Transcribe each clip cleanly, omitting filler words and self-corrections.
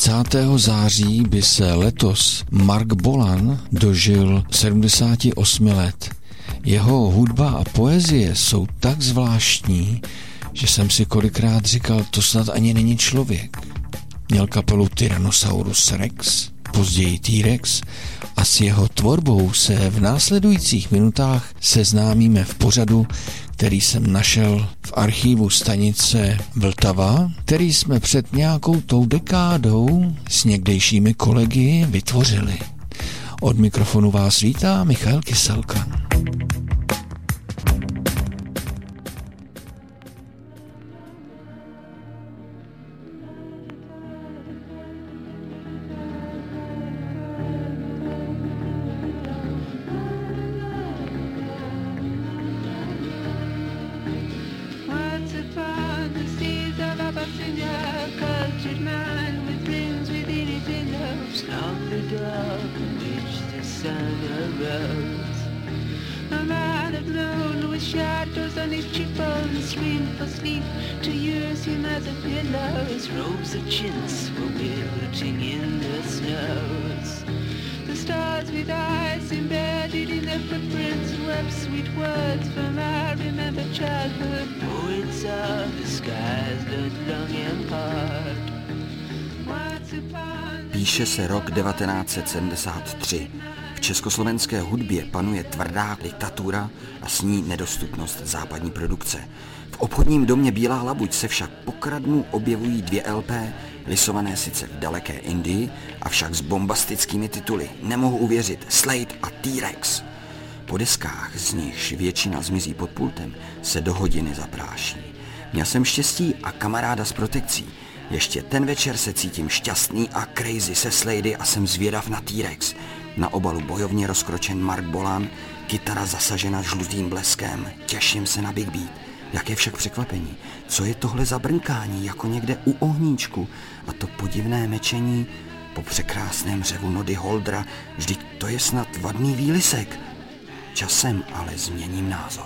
30. září by se letos Marc Bolan dožil 78 let. Jeho hudba a poezie jsou tak zvláštní, že jsem si kolikrát říkal, to snad ani není člověk. Měl kapelu Tyrannosaurus Rex, později T-Rex, a s jeho tvorbou se v následujících minutách seznámíme v pořadu, který jsem našel v archivu stanice Vltava, který jsme před nějakou tou dekádou s někdejšími kolegy vytvořili. Od mikrofonu vás vítá Michal Kyselka. Robes of chintz were wilting in the snows. The stars with eyes embedded in their footprints wept sweet words from I remember childhood. Poets of the skies that long impart. Píše se rok 1973. V československé hudbě panuje tvrdá diktatura a s ní nedostupnost západní produkce. V obchodním domě Bílá labuť se však pokradnu objevují 2 LP, lisované sice v daleké Indii, avšak s bombastickými tituly. Nemohu uvěřit, Slade a T-Rex. Po deskách, z nichž většina zmizí pod pultem, se do hodiny zapráší. Měl jsem štěstí a kamaráda s protekcí. Ještě ten večer se cítím šťastný a crazy se Slady a jsem zvědav na T-Rex. Na obalu bojovně rozkročen Marc Bolan, kytara zasažena žlutým bleskem. Těším se na Big Beat. Jaké však překvapení. Co je tohle za brnkání, jako někde u ohníčku? A to podivné mečení po překrásném řevu Noddy Holdra. Vždyť to je snad vadný výlisek. Časem ale změním názor.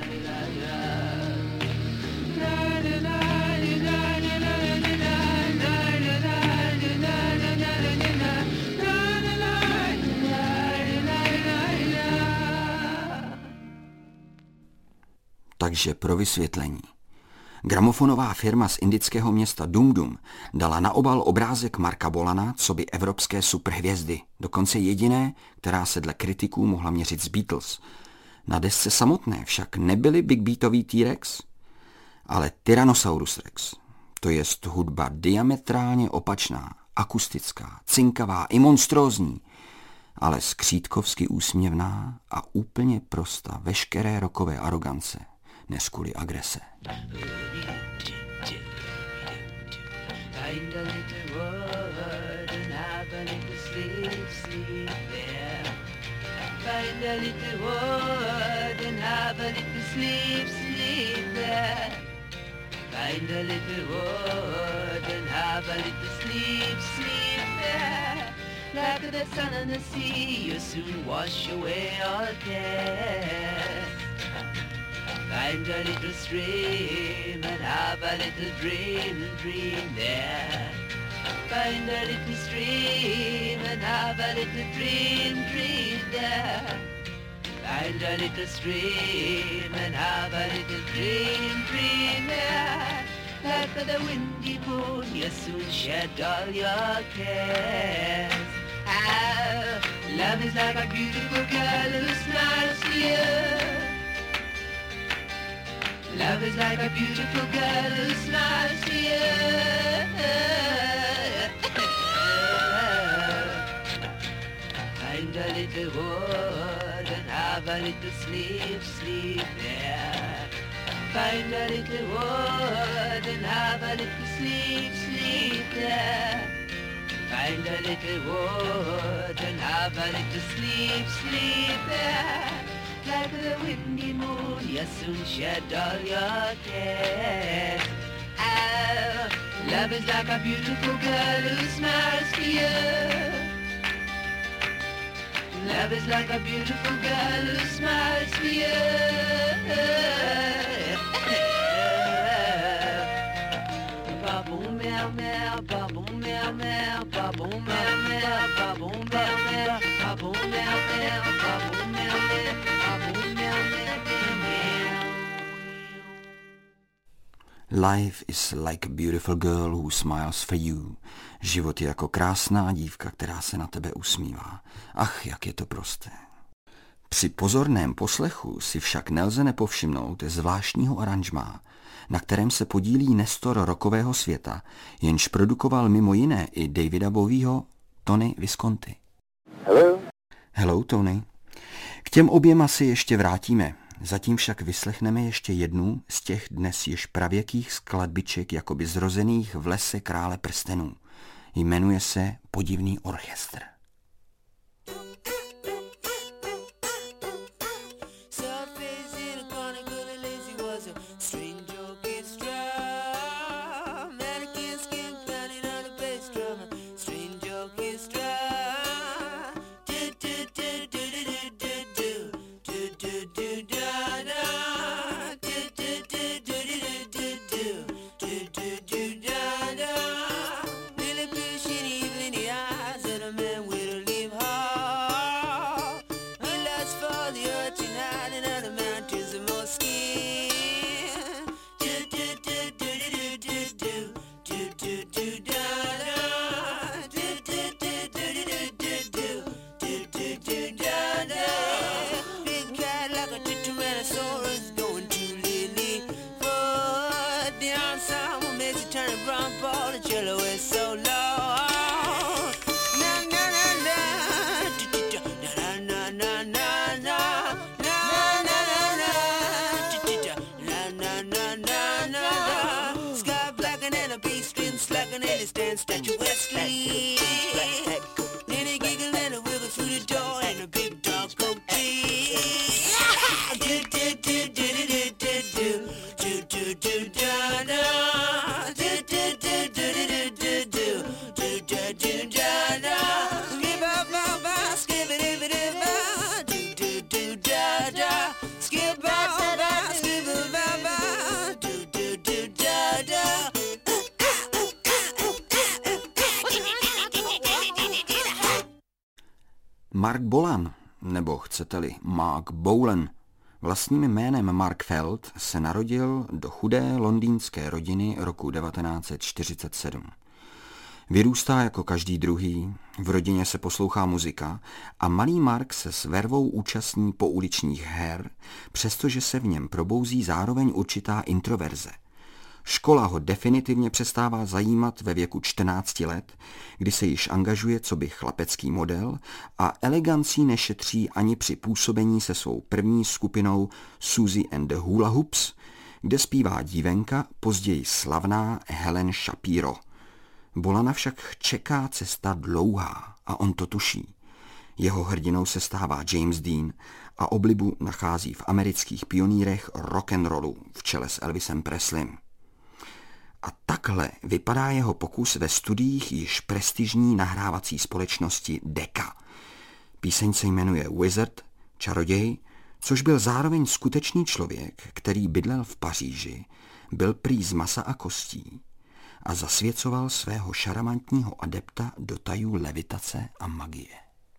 Takže pro vysvětlení. Gramofonová firma z indického města Dum Dum dala na obal obrázek Marca Bolana coby evropské superhvězdy, dokonce jediné, která se dle kritiků mohla měřit s Beatles. Na desce samotné však nebyly Big Beatový T-Rex, ale Tyrannosaurus Rex, to jest hudba diametrálně opačná, akustická, cinkavá i monstrózní, ale skřítkovsky úsměvná a úplně prosta veškeré rockové arogance, než kvůli agrese. Find a little word and have a little sleep, sleep there. Find a little word and have a little sleep, sleep there. Find a little word and have a little sleep, sleep there. Like the sun and the sea, you soon wash away all care. Find a little stream and have a little dream there. Find a little stream and have a little dream there. Find a little stream and have a little dream there. Like the windy moon, you soon shed all your cares. Ah, love is like a beautiful girl who smiles to you. Love is like a beautiful girl who smiles to you. Find a little wood and have a little sleep, sleep there. Find a little wood and have a little sleep, sleep there. Find a little wood and have a little sleep, sleep there. Like the windy moon, you soon shed all your cares. Oh, love is like a beautiful girl who smiles to you. Love is like a beautiful girl who smiles to you. Ba boom meow meow, ba boom meow meow. Life is like a beautiful girl who smiles for you. Život je jako krásná dívka, která se na tebe usmívá. Ach, jak je to prosté. Při pozorném poslechu si však nelze nepovšimnout zvláštního aranžmá, na kterém se podílí nestor rockového světa, jenž produkoval mimo jiné i Davida Bowieho, Tony Visconti. Hello? Hello, Tony. K těm oběma si ještě vrátíme. Zatím však vyslechneme ještě jednu z těch dnes již pravěkých skladbiček jakoby zrozených v lese krále prstenů. Jmenuje se Podivný orchestr. Mark Bolan, nebo chcete-li Mark Bolan, vlastním jménem Mark Felt, se narodil do chudé londýnské rodiny roku 1947. Vyrůstá jako každý druhý, v rodině se poslouchá muzika a malý Mark se s vervou účastní pouličních her, přestože se v něm probouzí zároveň určitá introverze. Škola ho definitivně přestává zajímat ve věku 14 let, kdy se již angažuje coby chlapecký model a elegancí nešetří ani při působení se svou první skupinou Susie and the Hula Hoops, kde zpívá dívenka, později slavná Helen Shapiro. Bolana však čeká cesta dlouhá a on to tuší. Jeho hrdinou se stává James Dean a oblibu nachází v amerických pionýrech rock'n'rollu v čele s Elvisem Presleym. A takhle vypadá jeho pokus ve studiích již prestižní nahrávací společnosti Decca. Píseň se jmenuje Wizard, čaroděj, což byl zároveň skutečný člověk, který bydlel v Paříži, byl prý z masa a kostí a zasvěcoval svého šarmantního adepta do tajů levitace a magie.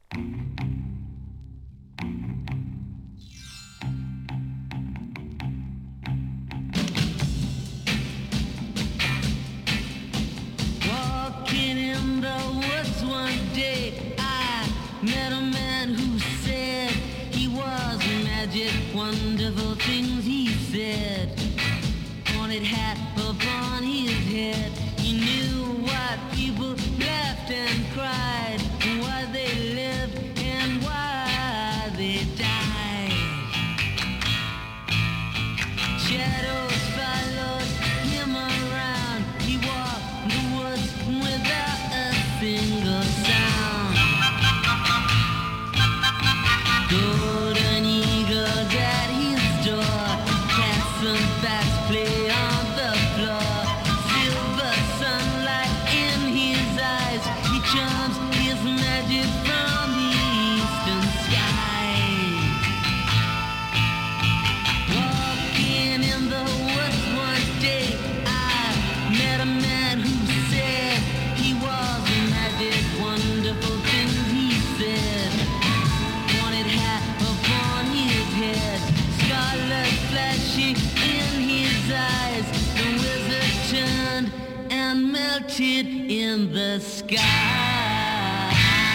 Met a man who said he was magic, wonderful things he said. Pointed hat upon his head. He knew why people laughed and cried, why they lived and why they died. Shadows followed him around. He walked the woods without a single sound. Golden eagles at his door, cats and bats play on the floor. Silver sunlight in his eyes, he charms his magic from the eastern sky. Walking in the sky.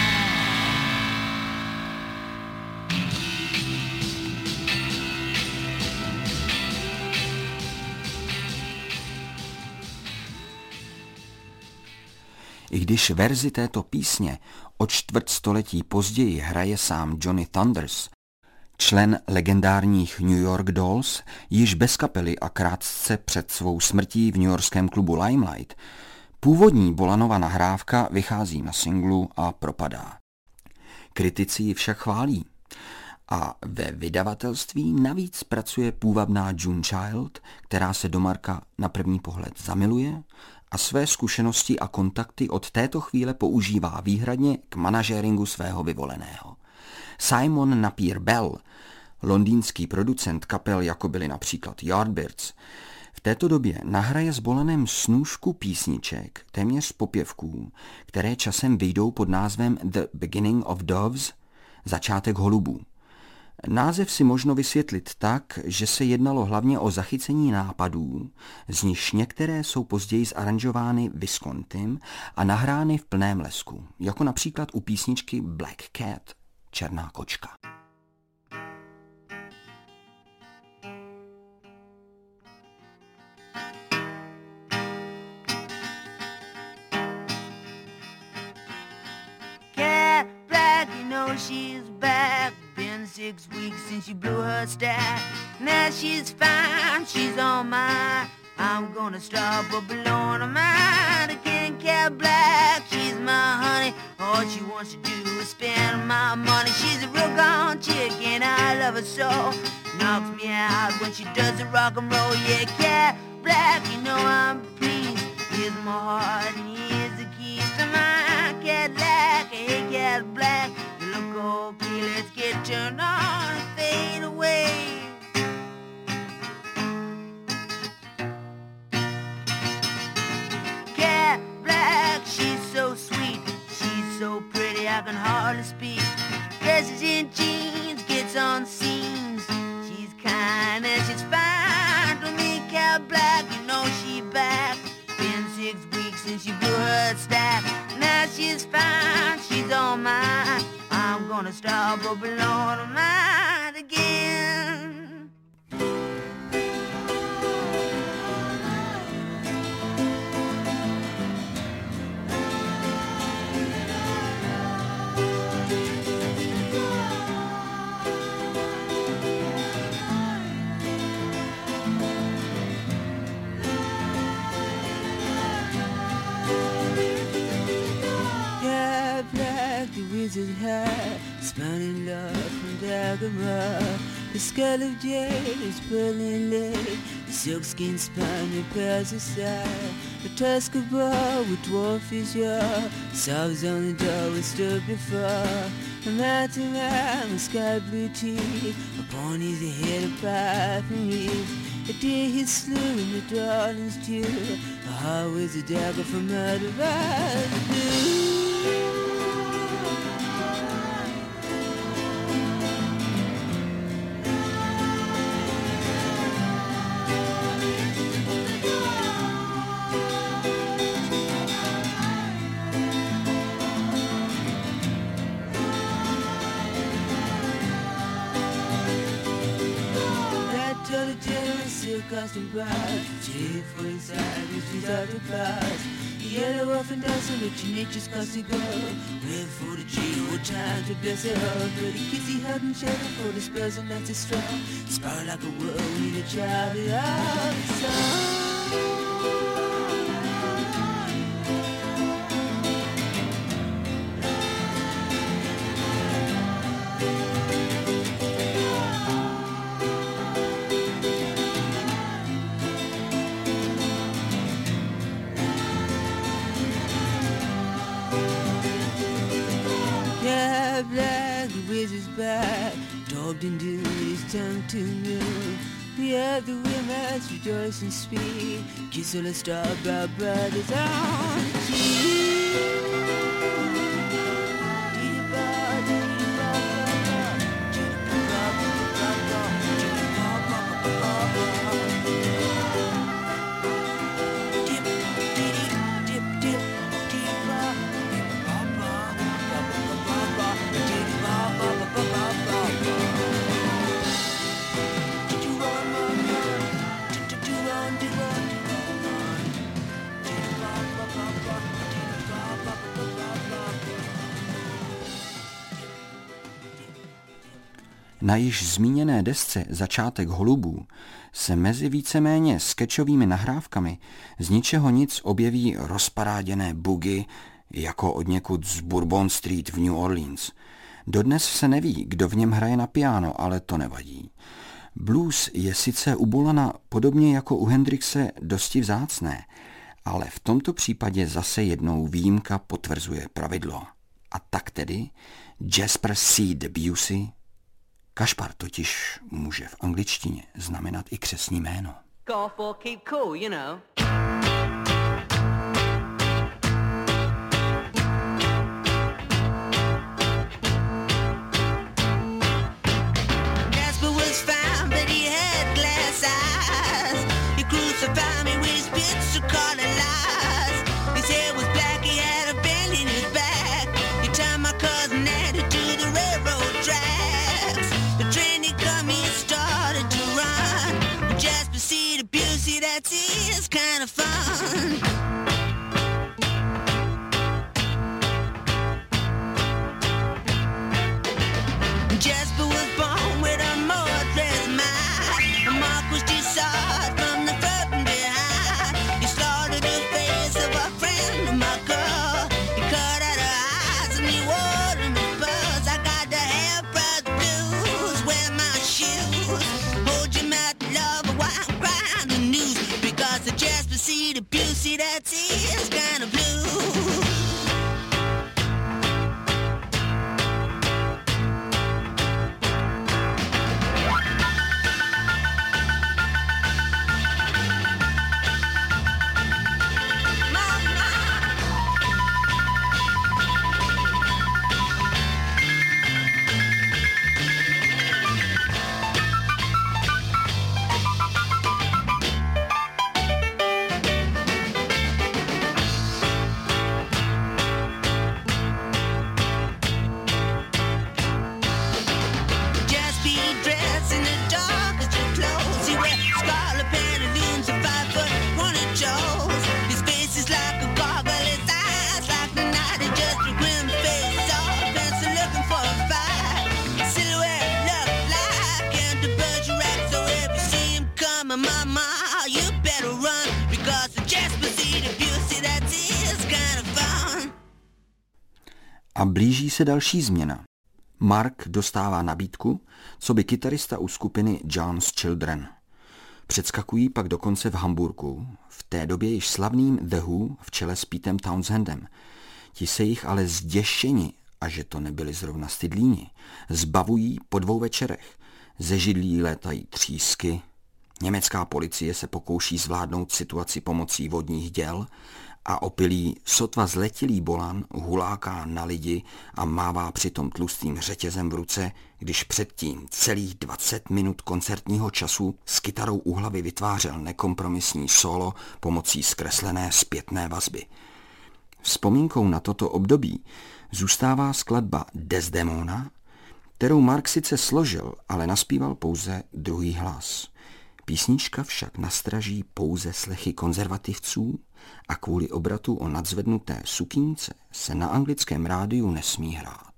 I když verzi této písně o čtvrtstoletí později hraje sám Johnny Thunders, člen legendárních New York Dolls, již bez kapely a krátce před svou smrtí v newyorském klubu Limelight, původní Bolanova nahrávka vychází na singlu a propadá. Kritici ji však chválí. A ve vydavatelství navíc pracuje půvabná June Child, která se do Marka na první pohled zamiluje a své zkušenosti a kontakty od této chvíle používá výhradně k manažéringu svého vyvoleného. Simon Napier Bell, londýnský producent kapel, jako byly například Yardbirds, v této době nahraje s Bolanem snůšku písniček, téměř popěvků, které časem vyjdou pod názvem The Beginning of Doves, začátek holubů. Název si možno vysvětlit tak, že se jednalo hlavně o zachycení nápadů, z nichž některé jsou později zaranžovány Viscontym a nahrány v plném lesku, jako například u písničky Black Cat, černá kočka. Cat Black, you know she's back. Been 6 weeks since she blew her stack. Now she's fine, she's on mine. I'm gonna start but blowing her mind again. Cat Black, she's my honey. All she wants to do is spend my money. She's a real gone chick and I love her so. Knocks me out when she does the rock and roll. Yeah, Cat Black, you know I'm pleased. Here's my heart and here's the keys to my Cadillac. Hey, Cat Black, you look okay, let's get turned on and fade away. Cat Black, she's so sweet, she's so pretty I can hardly speak. Dresses in jeans, gets on seams. She's kind and she's fine to me. Cat Black, you know she back. Been 6 weeks since she blew her stack. Now she's fine, she's all mine. I'm gonna start but blowing her mind again. Cat Black, the wizard hat, spanning love from Dagobah. The skull of jade is pearly laid, the silkskin spine repairs the side. The tusk of bow with dwarfish yaw, sobs on the door we stood before. A mountain man with sky blue teeth, upon his head a pipe and reed. A deer he slew in the darling's dew, a heart with a dagger for murder by the blue. Costume bright, chief for his side, his trees are the past. Yellow off and dancing, rich in nature's cost to go. Red for the tree, what time to bless it all. But he kissy hug and shelter for the spells and that's strong. Spark like a whirlwind, a child of the sun. Cat Black, the wizard's back, daubed in dew, his tongue to new. We have the women's rejoice and speed, kiss all the star-brown brothers on the cheek. Na již zmíněné desce Začátek holubů se mezi víceméně skečovými nahrávkami z ničeho nic objeví rozparáděné bugy jako odněkud z Bourbon Street v New Orleans. Dodnes se neví, kdo v něm hraje na piano, ale to nevadí. Blues je sice u Bolana podobně jako u Hendrixe dosti vzácné, ale v tomto případě zase jednou výjimka potvrzuje pravidlo. A tak tedy Jasper C. Debussy. Kašpar totiž může v angličtině znamenat i křestní jméno. Golf ball, keep cool, you know. Jasper was fine, but he had glass eyes. He crucified me with his bits of color lies. His hair was black, he had a bend in his back. He tied my cousin Andy to the railroad tracks. The train he come, he started to run. Jasper C. Debussy, that's his kind of fun. Jasper was born with a motherless mind. A mark was disarmed from the front and behind. He slaughtered the face of a friend of my girl. He cut out her eyes and he wore them as pearls. I got the half-price blues, wear my shoes. Hold your mouth, love, while I'm crying the news. Because the Jasper C. Debussy, that's his kind of blues. A blíží se další změna. Mark dostává nabídku, co by kytarista u skupiny John's Children. Předskakují pak dokonce v Hamburku, v té době již slavným The Who v čele s Petem Townshendem. Ti se jich ale zděšeni, a že to nebyli zrovna stydlíni, zbavují po 2 večerech. Ze židlí létají třísky. Německá policie se pokouší zvládnout situaci pomocí vodních děl a opilý, sotva zletilý Bolan huláká na lidi a mává přitom tlustým řetězem v ruce, když předtím celých 20 minut koncertního času s kytarou u hlavy vytvářel nekompromisní solo pomocí zkreslené zpětné vazby. Vzpomínkou na toto období zůstává skladba Desdemona, kterou Mark sice složil, ale naspíval pouze druhý hlas. Písnička však nastraží pouze slechy konzervativců a kvůli obratu o nadzvednuté sukínce se na anglickém rádiu nesmí hrát.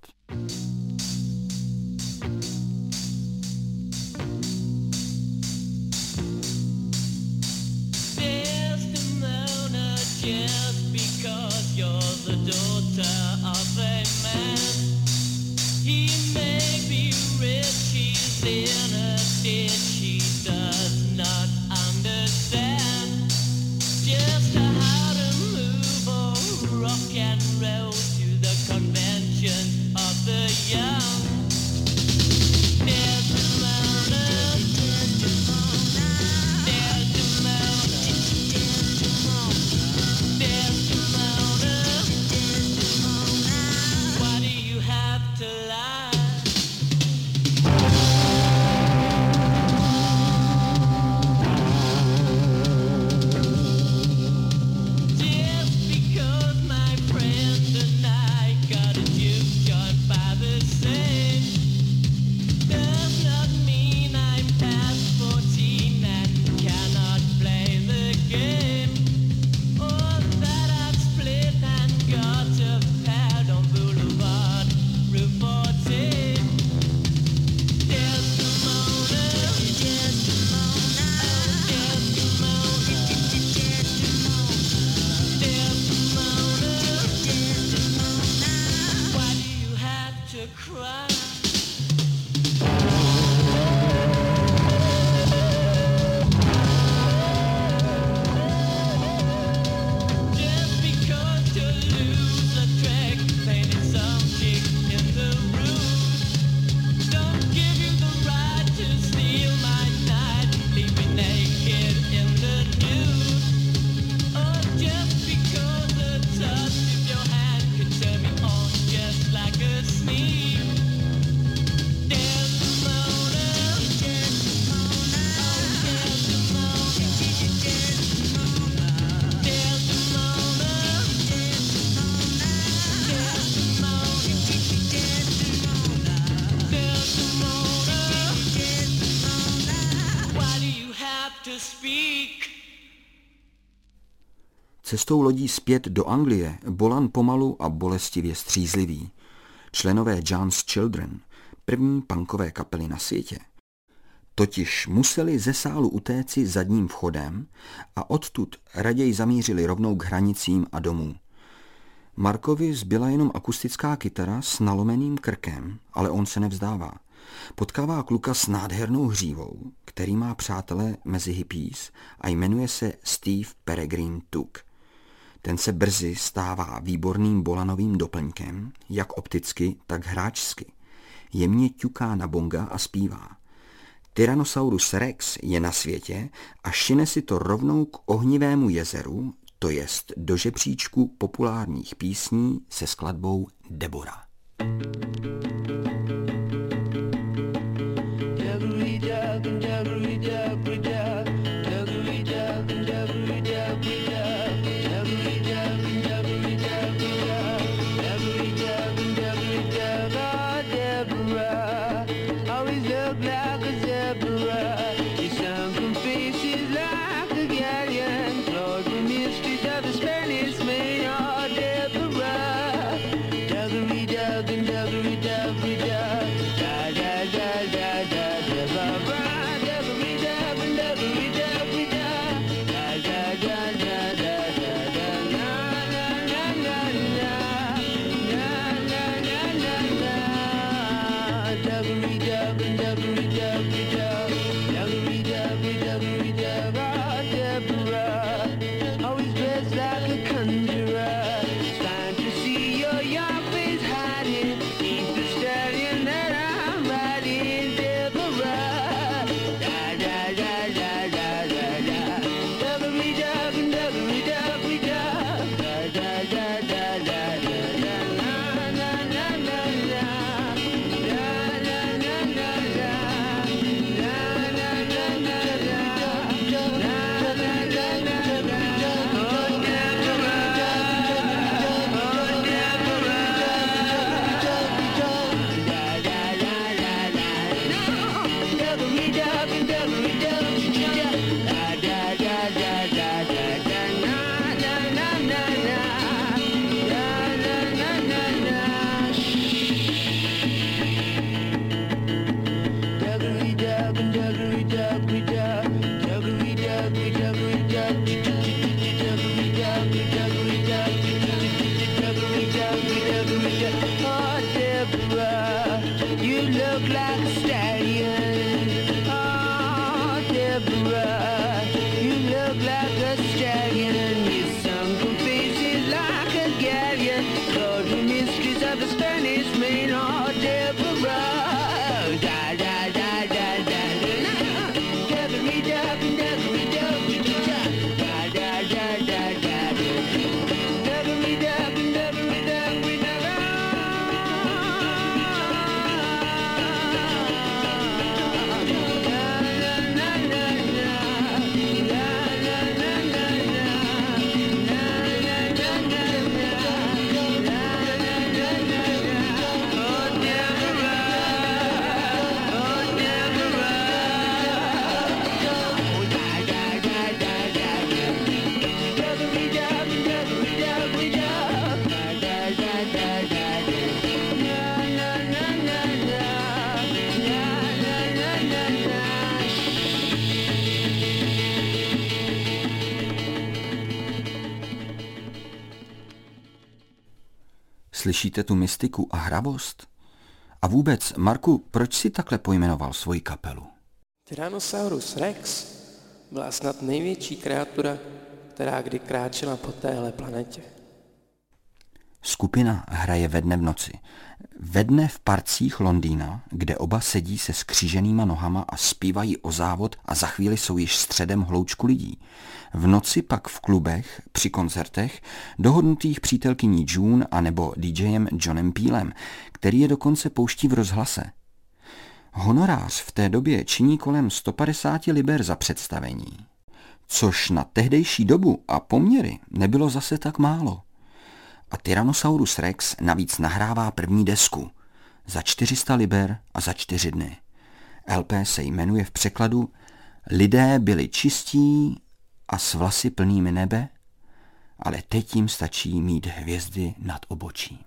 Cestou lodí zpět do Anglie Bolan pomalu a bolestivě střízlivý. Členové John's Children, první punkové kapely na světě, totiž museli ze sálu utéci zadním vchodem a odtud raději zamířili rovnou k hranicím a domů. Markovi zbyla jenom akustická kytara s nalomeným krkem, ale on se nevzdává. Potkává kluka s nádhernou hřívou, který má přátele mezi hippies a jmenuje se Steve Peregrine Took. Ten se brzy stává výborným Bolanovým doplňkem, jak opticky, tak hráčsky. Jemně ťuká na bonga a zpívá. Tyrannosaurus Rex je na světě a šine si to rovnou k ohnivému jezeru, to jest do žebříčku populárních písní se skladbou Debora. Slyšíte tu mystiku a hravost? A vůbec, Marku, proč si takhle pojmenoval svoji kapelu? Tyrannosaurus Rex byla snad největší kreatura, která kdy kráčela po téhle planetě. Skupina hraje ve dne v noci. Ve dne v parcích Londýna, kde oba sedí se skříženýma nohama a zpívají o závod a za chvíli jsou již středem hloučku lidí. V noci pak v klubech, při koncertech, dohodnutých přítelkyní June a nebo DJem Johnem Peelem, který je dokonce pouští v rozhlase. Honorář v té době činí kolem 150 liber za představení, což na tehdejší dobu a poměry nebylo zase tak málo. A Tyrannosaurus Rex navíc nahrává první desku za 400 liber a za 4 dny. LP se jmenuje v překladu Lidé byli čistí a s vlasy plnými nebe, ale teď jim stačí mít hvězdy nad obočím.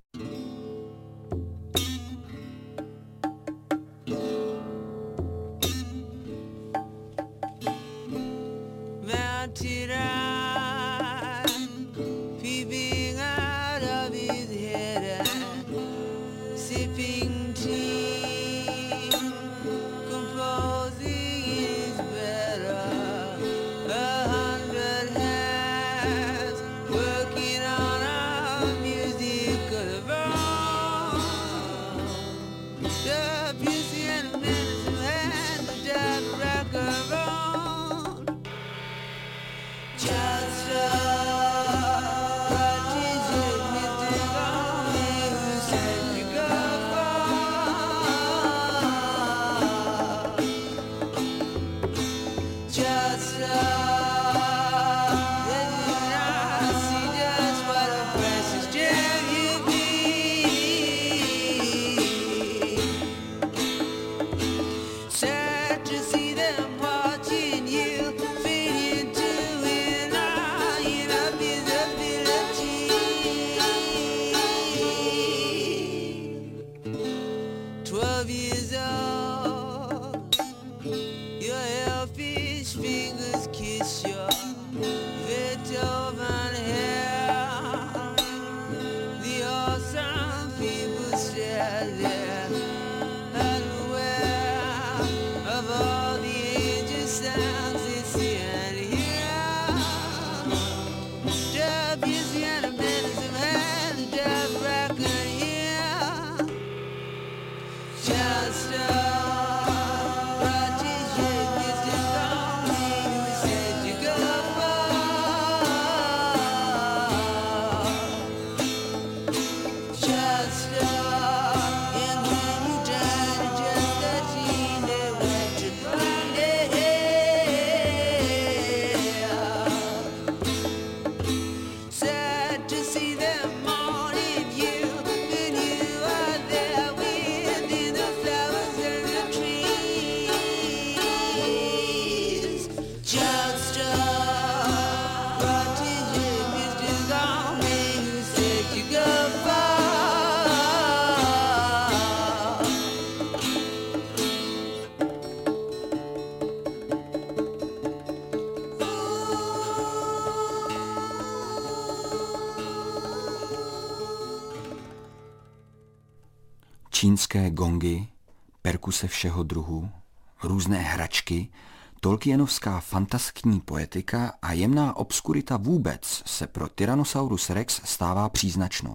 Čínské gongy, perkuse všeho druhu, různé hračky, tolkienovská fantaskní poetika a jemná obskurita vůbec se pro Tyrannosaurus Rex stává příznačnou.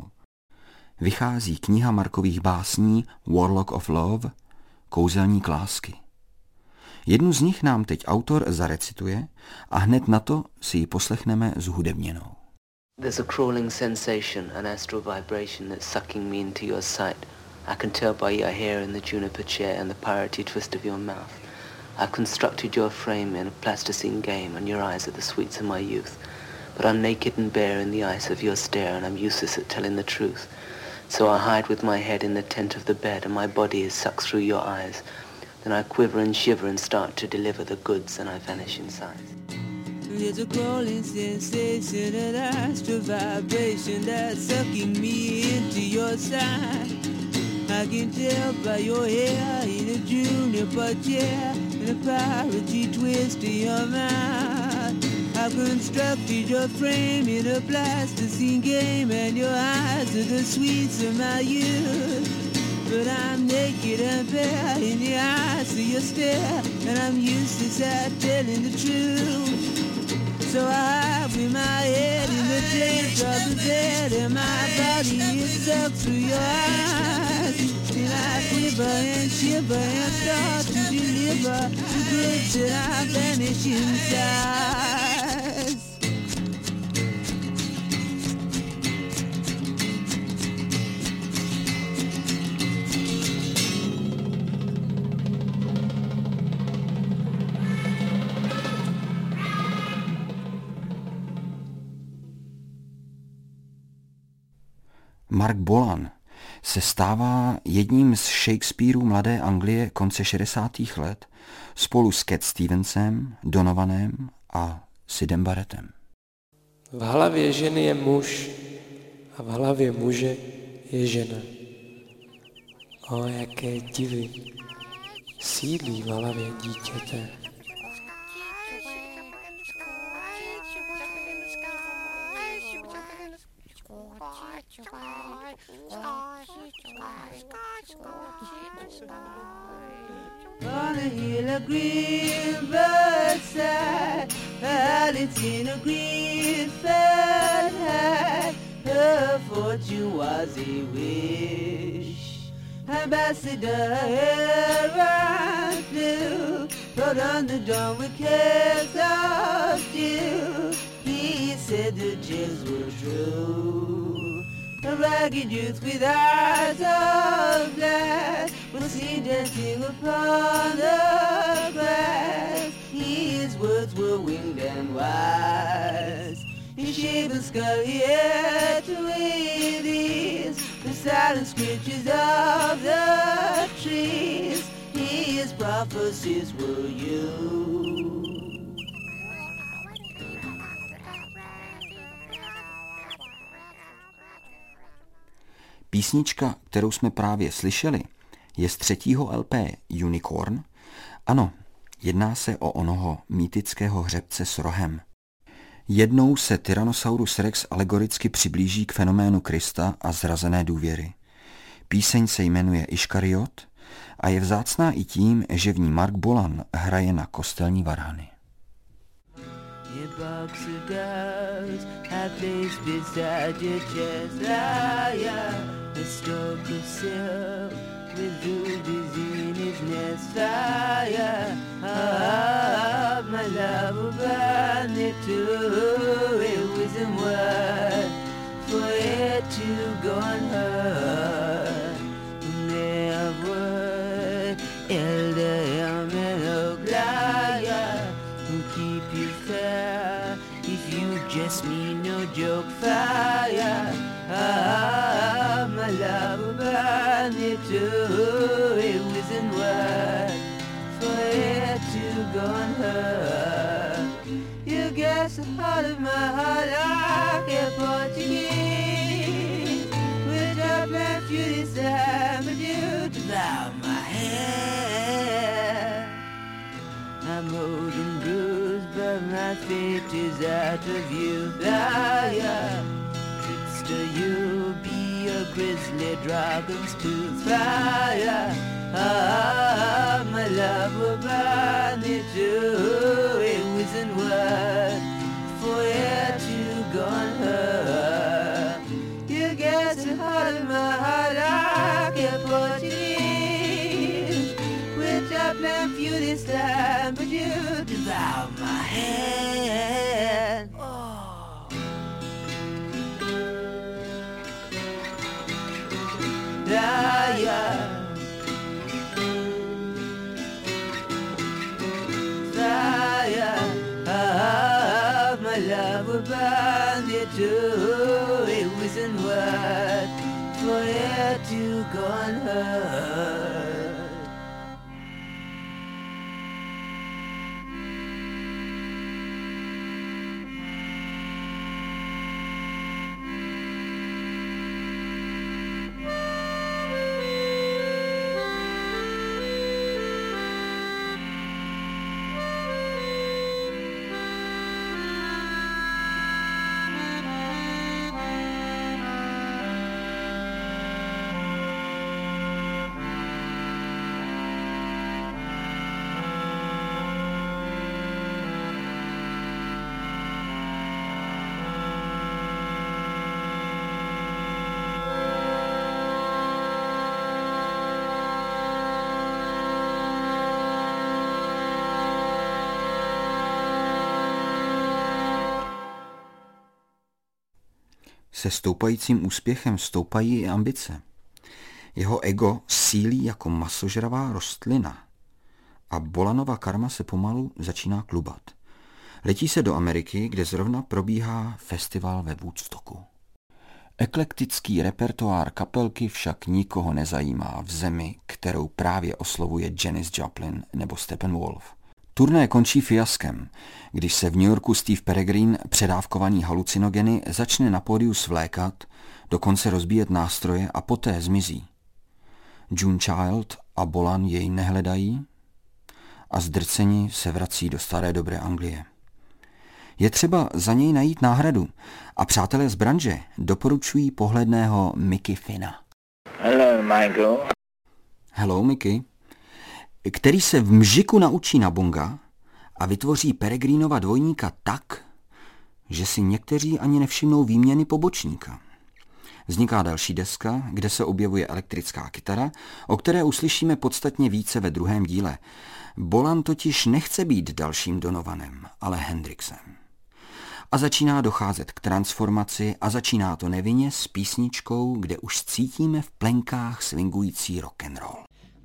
Vychází kniha Markových básní Warlock of Love, Kouzelník lásky. Jednu z nich nám teď autor zarecituje a hned na to si ji poslechneme zhudebněnou. There's a crawling sensation, an astral vibration that's sucking me into your sight. I can tell by your hair in the juniper chair and the piratey twist of your mouth. I've constructed your frame in a plasticine game, and your eyes are the sweets of my youth. But I'm naked and bare in the ice of your stare, and I'm useless at telling the truth. So I hide with my head in the tent of the bed, and my body is sucked through your eyes. Then I quiver and shiver and start to deliver the goods, and I vanish inside. There's a crawling sensation, an astral vibration that's sucking me into your side. I can tell by your hair in a juniper chair and a piratey twist to your mouth. I've constructed your frame in a plasticine game, and your eyes are the sweets of my youth. But I'm naked and bare in the eyes of your stare, and I'm useless at telling the truth. So I hide with my head in the tent of the bed, and my body is sucked through your eyes. Till I quiver and shiver and start to deliver the goods that I vanish inside. Mark Bolan se stává jedním z Shakespeareů Mladé Anglie konce 60. let spolu s Cat Stevensem, Donovanem a Sidem Barrettem. V hlavě ženy je muž a v hlavě muže je žena. O, jaké divy sídlí v hlavě dítěte. On a hill of green birdside, it's in a green felt hat. Her fortune was a wish. Ambassador Heron flew, rode on the dawn with cares of dew. He said the jails were true. A ragged youth with eyes of glass was seen dancing upon the grass. His words were winged and wise. His shaven skull he had with ease the silent screeches of the trees. His prophecies were you. Písnička, kterou jsme právě slyšeli, je z 3. LP Unicorn. Ano, jedná se o onoho mýtického hřebce s rohem. Jednou se Tyrannosaurus Rex alegoricky přiblíží k fenoménu Krista a zrazené důvěry. Píseň se jmenuje Iškariot a je vzácná i tím, že v ní Mark Bolan hraje na kostelní varhany. With rubies in his nest fire, my love will burn it too. It wasn't worth for it to go unheard. Never Elder and Oglaya will keep you fair if you just mean no joke fire. My love will burn it too. It wasn't worth for it to go unheard. You guess the heart of my heart like a Portuguese. Which I left you this time, but you devour my hair. I'm old and bruised, but my fate is out of view. Liar, trickster, you'll be a grizzly dragon's tooth fire. My love will burn it too. It wasn't worth for it to go unheard. You guess the heart of my heart like a Portuguese, which I planned for you this time, but you devour my hand. Fire, fire, my love will burn it too. It wasn't worth for it to go unheard. Se stoupajícím úspěchem stoupají i ambice. Jeho ego sílí jako masožravá rostlina a Bolanova karma se pomalu začíná klubat. Letí se do Ameriky, kde zrovna probíhá festival ve Woodstocku. Eklektický repertoár kapelky však nikoho nezajímá v zemi, kterou právě oslovuje Janis Joplin nebo Steppenwolf. Turné končí fiaskem, když se v New Yorku Steve Peregrine, předávkovaný halucinogeny, začne na pódiu svlékat, dokonce rozbíjet nástroje a poté zmizí. June Child a Bolan jej nehledají a zdrceni se vrací do staré dobré Anglie. Je třeba za něj najít náhradu a přátelé z branže doporučují pohledného Mickey Finna. Hello, Michael. Hello, Mickey. Který se v mžiku naučí na bonga a vytvoří Peregrinova dvojníka tak, že si někteří ani nevšimnou výměny pobočníka. Vzniká další deska, kde se objevuje elektrická kytara, o které uslyšíme podstatně více ve druhém díle. Bolan totiž nechce být dalším Donovanem, ale Hendrixem. A začíná docházet k transformaci a začíná to nevinně s písničkou, kde už cítíme v plenkách swingující rock'n'roll.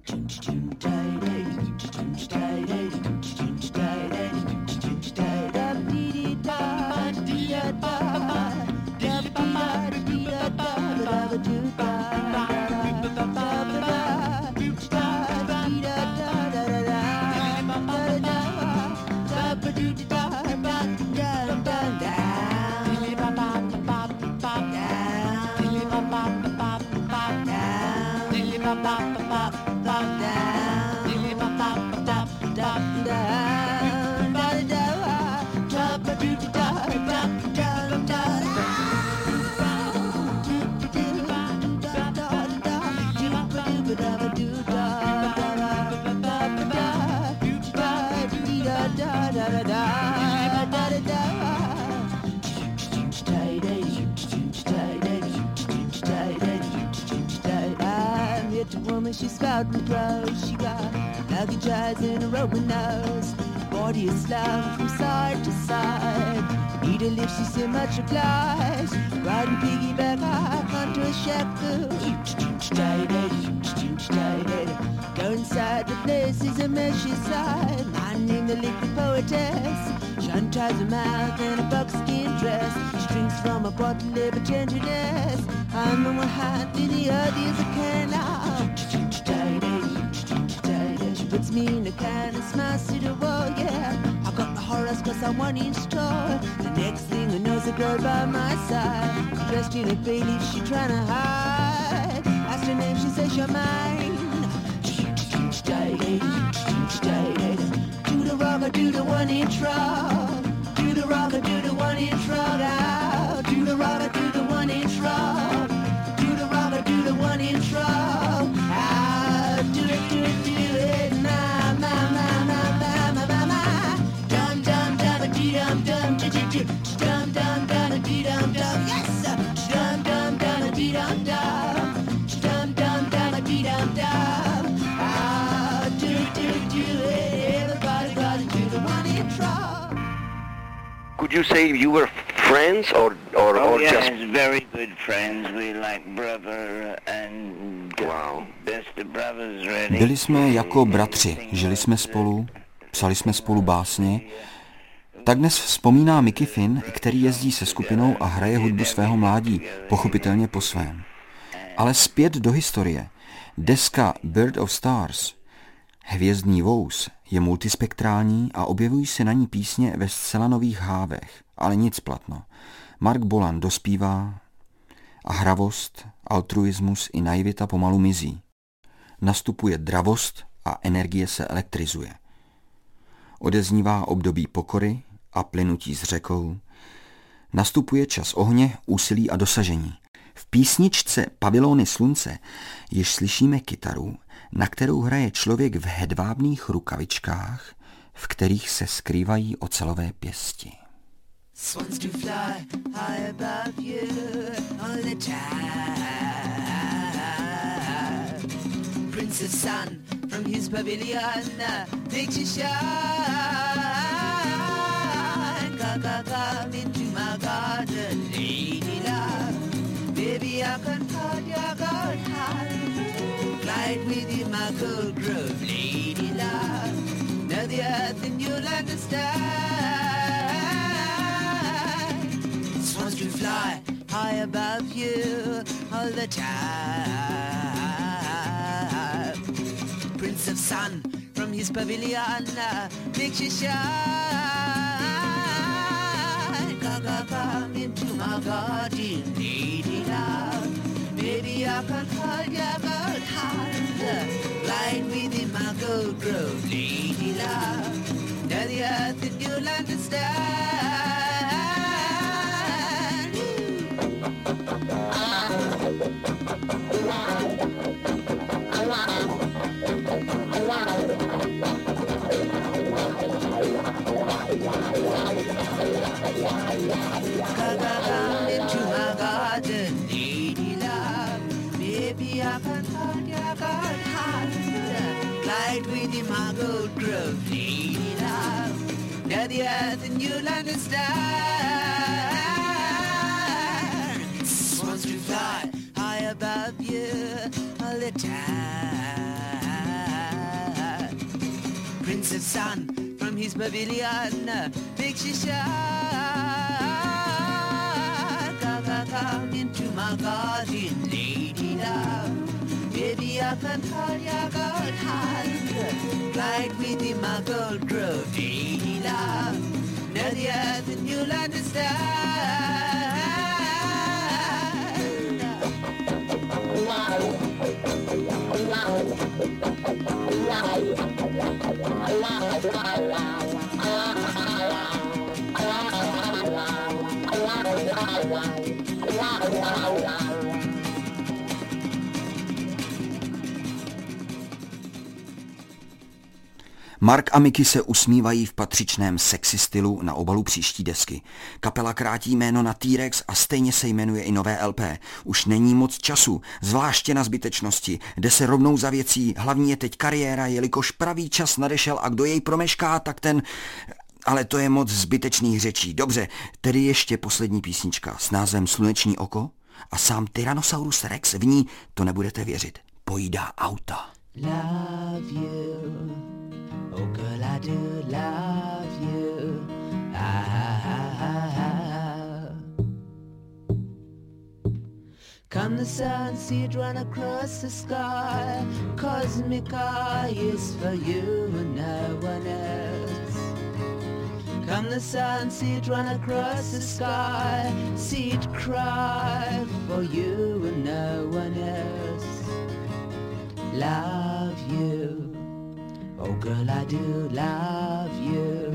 She's spouting clothes, she got luggage eyes and a Roman nose. Body is slammed from side to side. Need a lift, she's so much obliged. Riding piggyback high onto a shackle. Go inside the place is a mess side. My name the liquid poetess. She unties her mouth in a buckskin dress. She drinks from a bottle of tenderness. I'm on one hand and the other is a canal. She puts me in a can and smiles to the wall, yeah. I got the horrors cause I'm 1 inch tall. The next thing I know's a girl by my side. Dressed in a bay leaf, she tryna hide. Asked her name, she says you're mine. Do the rock or do the 1 inch rock. Do the rock or do the 1 inch rock out. Do the rock or do the 1 inch rock. Do the rock or do the 1 inch rock out. Do it, do it, do it, ma, ma, ma, ma, ma, ma, ma, ma. Dum, dum, dum, dee, dum, dum, dee, dee, dee. Dum, dum, dum, dee, dum, dum, yes, sir. Dum, dum, dum, dee, dum, dum. Dum, dum, dum, dee, dum, dum. Ah, do it, do it, do it. Everybody gotta do the 1 inch rock. Could you say you were friends or yes, just very good friends. We like brother and wow. best of brothers really. Byli jsme jako bratři, žili jsme spolu, psali jsme spolu básně. Tak dnes vzpomíná Mickey Finn, který jezdí se skupinou a hraje hudbu svého mládí, pochopitelně po svém. Ale zpět do historie. Deska Bird of Stars, Hvězdný vous, je multispektrální a objevují se na ní písně ve zcela nových hávech, ale nic platno. Mark Bolan dospívá a hravost, altruismus i naivita pomalu mizí. Nastupuje dravost a energie se elektrizuje. Odeznívá období pokory a plynutí s řekou. Nastupuje čas ohně, úsilí a dosažení. V písničce Pavilony slunce již slyšíme kytaru, na kterou hraje člověk v hedvábných rukavičkách, v kterých se skrývají ocelové pěsti. Swans to fly high above you all the time. Prince of Sun from his pavilion makes you shine. Come into my garden, lady love. Baby, I can hold your gold heart. Glide with you, my gold grove, lady love. Know the earth and you'll understand. Swans to fly high above you all the time. Prince of Sun from his pavilion makes you shine. Come into my garden, lady love. Maybe I can hold your gold hand, glide within my gold grove, lady love. Now the earth and you'll understand. Come into my garden, lady love. Maybe I can hold your gold hand, glide within my gold grove, lady love. Now the earth and you'll understand. Swans to fly high above you all the time. Prince of Sun from his pavilion makes you shine. Come into my garden, lady love. Maybe I can hold your gold hand, glide within my gold grove, lady love. Now the earth and you'll understand. Mark a Mickey se usmívají v patřičném sexy stylu na obalu příští desky. Kapela krátí jméno na T-Rex a stejně se jmenuje i nové LP. Už není moc času, zvláště na zbytečnosti. Jde se rovnou za věcí, hlavní je teď kariéra, jelikož pravý čas nadešel a kdo jej promešká, tak ten... Ale to je moc zbytečných řečí. Dobře, tedy ještě poslední písnička s názvem Sluneční oko a sám Tyrannosaurus Rex v ní, to nebudete věřit, pojídá auta. Love you, oh girl I do love you. Come the sun, see it run across the sky. Cosmic eye is for you and no one else. Come the sun, see it run across the sky. See it cry for you and no one else. Love you, oh girl I do love you.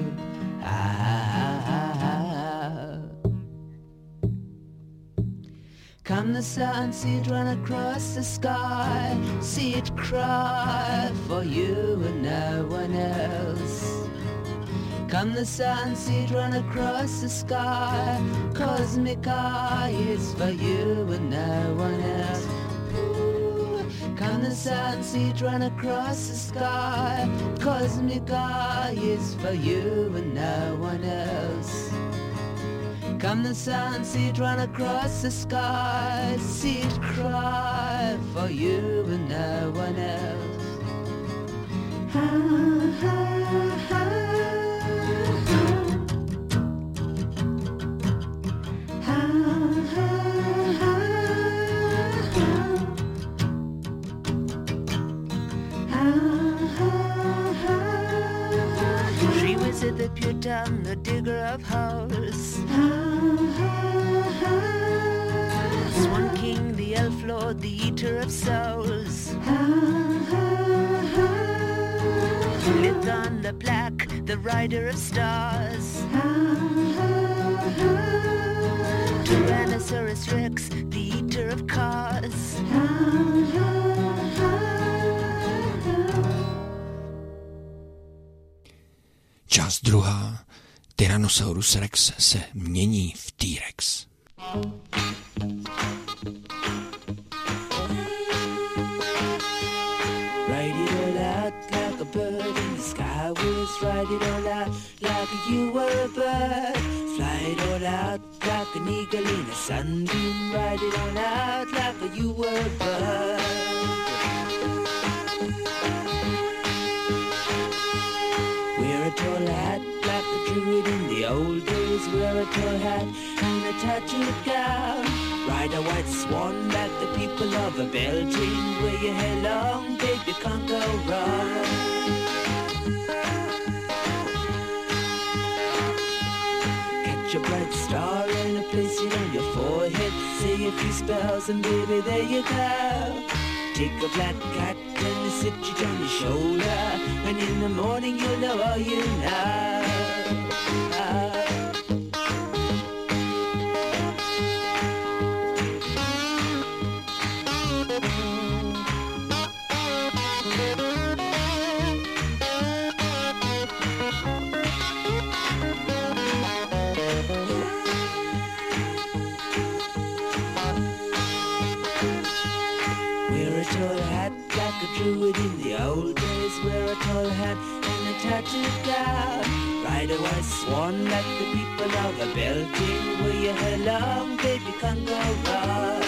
Come the sun, see it run across the sky. See it cry for you and no one else. Come the sun, see it run across the sky. Cosmic eye is for you and no one else. Come the sun, see it run across the sky. Cosmic eye is for you and no one else. Come the sun, see it run across the sky. See it cry for you and no one else. She was at the Putum, the digger of holes. Swan King, the elf lord, the eater of souls. Lithon the black, the rider of stars. Tyrannosaurus Rex, the eater of cars. Část druhá. Tyrannosaurus Rex se mění v T-Rex. Ride it all out like a bird in the sky. Was ride it all out like you were a bird. Fly it all out like an eagle in a sunbeam. Ride it all out like you were a bird. Wear it all out like a dream drew it in the old days. Wear a tall hat and a tattooed gown. Ride a white swan like the people of a Belgian. Wear your hair long, babe, you can't go wrong. Catch a bright star and place it on your forehead. Say a few spells and baby, there you go. Take a flat cat and sit it on your shoulder, and in the morning you'll know all you know. Drew it in the old days. Wear a tall hat and a tattooed gown. Ride a white swan like the people of a Belgian. Wear your hair long, baby, can't go wrong.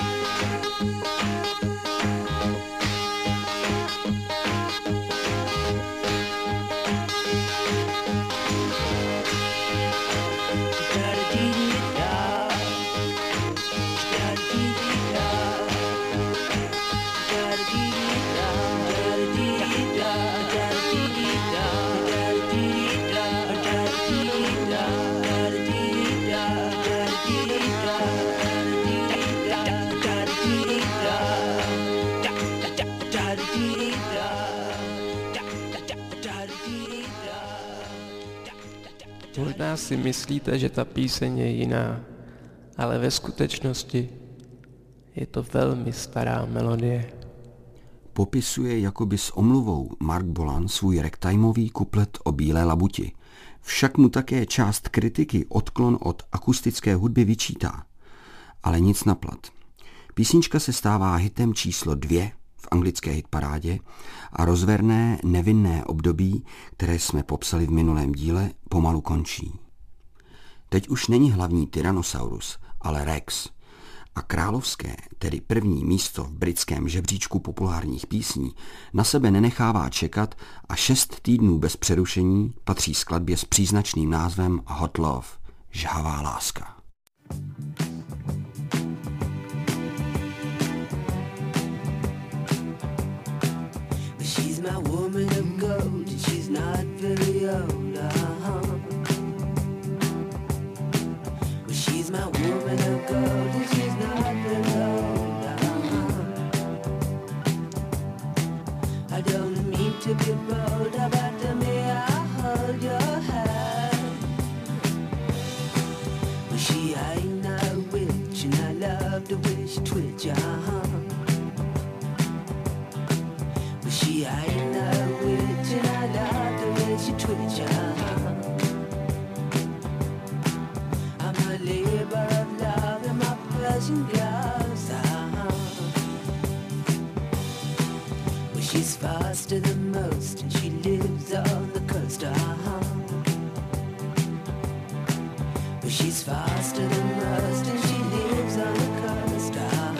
Možná si myslíte, že ta píseň je jiná, ale ve skutečnosti je to velmi stará melodie. Popisuje jakoby s omluvou Marc Bolan svůj ragtimeový kuplet o bílé labuti. Však mu také část kritiky odklon od akustické hudby vyčítá. Ale nic na plat. Písnička se stává hitem číslo 2 v anglické hitparádě a rozverné nevinné období, které jsme popsali v minulém díle, pomalu končí. Teď už není hlavní Tyrannosaurus, ale Rex. A královské, tedy první místo v britském žebříčku populárních písní, na sebe nenechává čekat a 6 týdnů bez přerušení patří skladbě s příznačným názvem Hot Love, žhavá láska. She's my woman of gold, and she's not very old, Well, she's my woman of gold, and she's not very old, I don't mean to be bold, but may I hold your hand? Well, she ain't no witch, and I love the way she twitch, She ain't no witch, and I love the way she twitch, I'm a labor of love in my Persian gloves, Well, she's faster than most, and she lives on the coast, Well, she's faster than most, and she lives on the coast,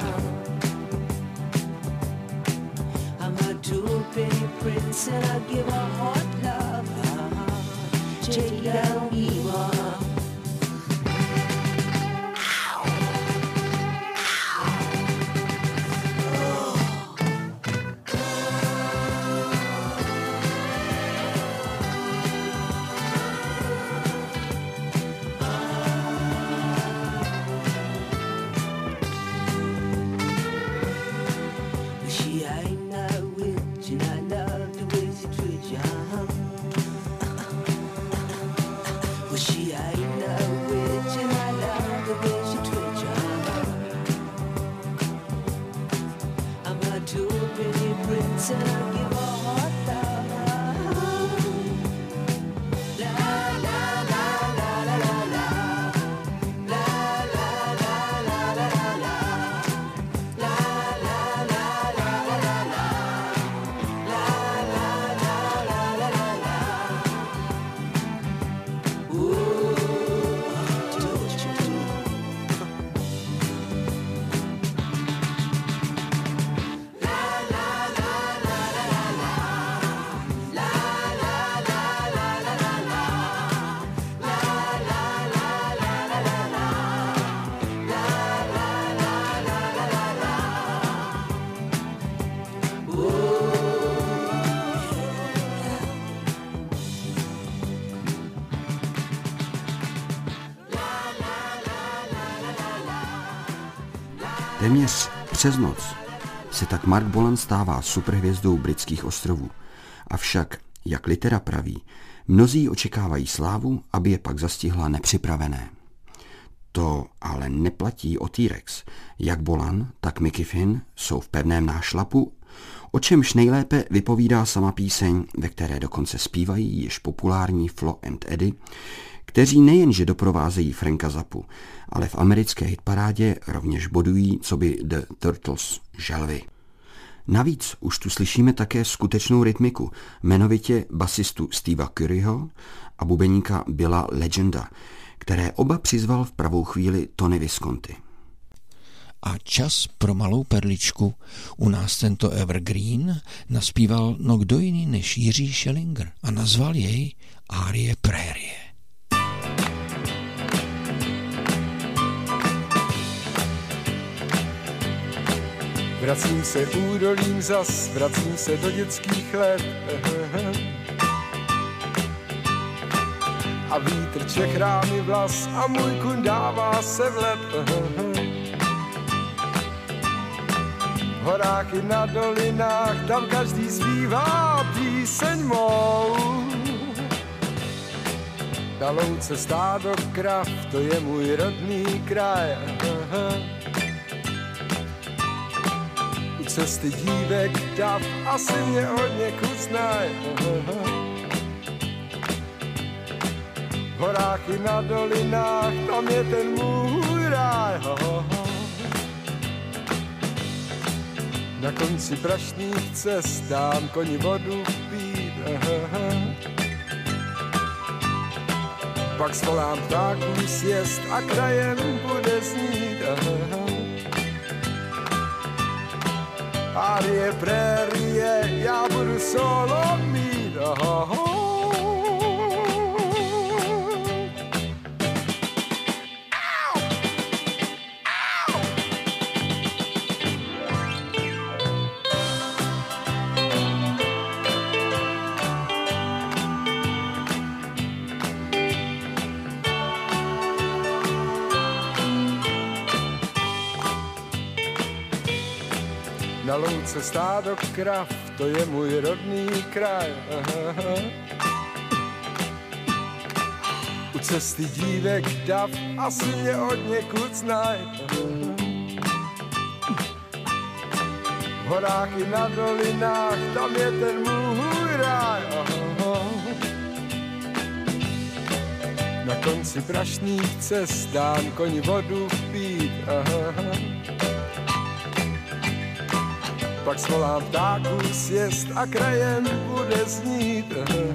Two-penny prince, and I give her hot love, Take it down, Eva. She Téměř přes noc se tak Marc Bolan stává superhvězdou britských ostrovů. Avšak, jak litera praví, mnozí očekávají slávu, aby je pak zastihla nepřipravené. To ale neplatí o T-Rex. Jak Bolan, tak Mickey Finn jsou v pevném nášlapu, o čemž nejlépe vypovídá sama píseň, ve které dokonce zpívají již populární Flo and Eddie, kteří nejenže doprovázejí Franka Zappu, ale v americké hitparádě rovněž bodují coby The Turtles želvy. Navíc už tu slyšíme také skutečnou rytmiku, jmenovitě basistu Steva Curryho a bubeníka Billa Legenda, které oba přizval v pravou chvíli Tony Visconti. A čas pro malou perličku. U nás tento evergreen naspíval kdo jiný než Jiří Schellinger a nazval jej Árie prérie. Vracím se údolím zas, vracím se do dětských let. A vítr čechrá mi vlas a můj kun dává se vlet. V horách i na dolinách, tam každý zpívá píseň mou. Na louce stádo krav, to je můj rodný kraj. U cesty dívek dav, asi mě odněkud znaj. V horách i na dolinách, tam je ten můj ráj. Na konci prašných cest dám koni vodu pít. Pak svolám ptáků sjezd a krajem bude znít. Árie prérie, já budu solo mít. Na louce stádo krav, to je můj rodný kraj. U cesty dívek dav, asi mě odněkud znaj. V horách i na dolinách, tam je ten můj ráj. Na konci prašných cest dám koni vodu pít. Pak svolám ptáků sjezd a krajem bude znít.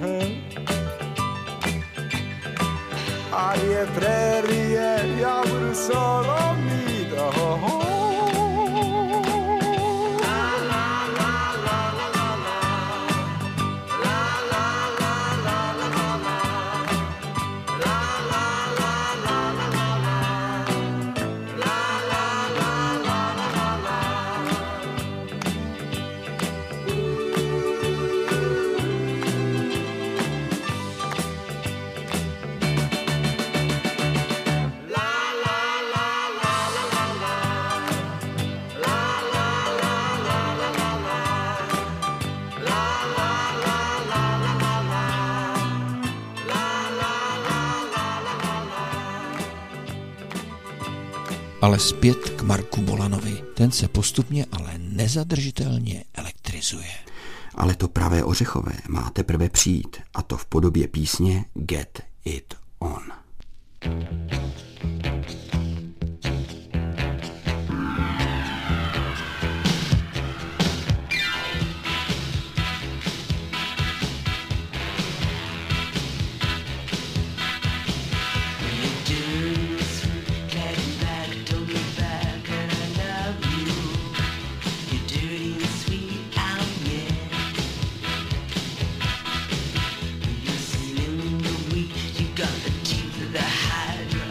Árie prérie, já budu solo mít. Ale zpět k Marku Bolanovi. Ten se postupně, ale nezadržitelně elektrizuje. Ale to pravé ořechové má teprve přijít, a to v podobě písně Get It On. Got the teeth of the hydra.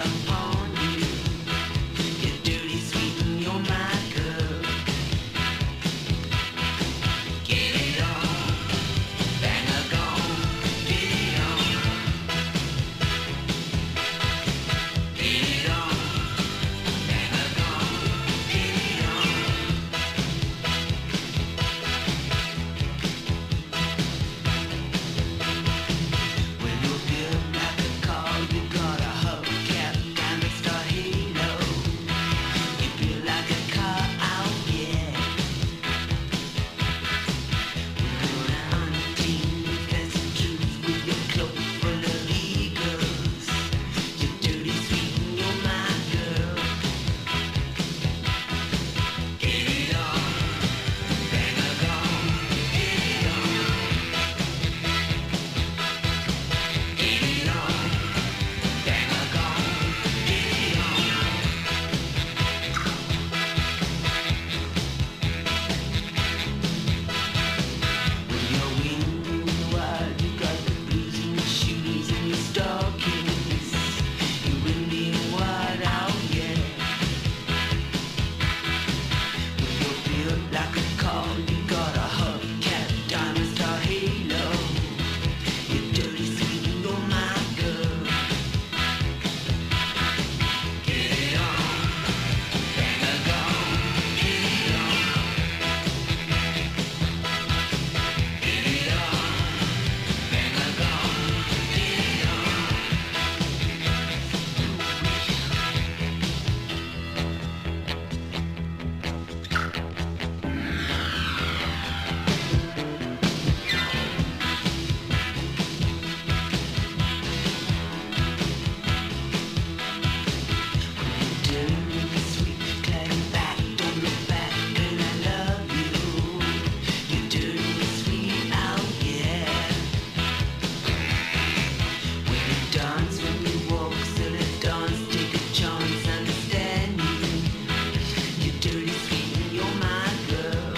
dance when you walk, so let's dance, take a chance, understand you. You're dirty, sweet, and you're my girl.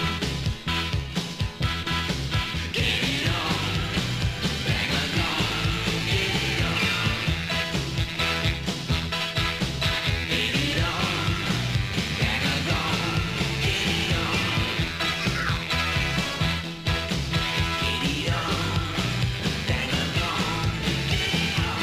Get it on, bang along, get it on. Get it on, bang along, get it on. Get it on, bang along, get it on.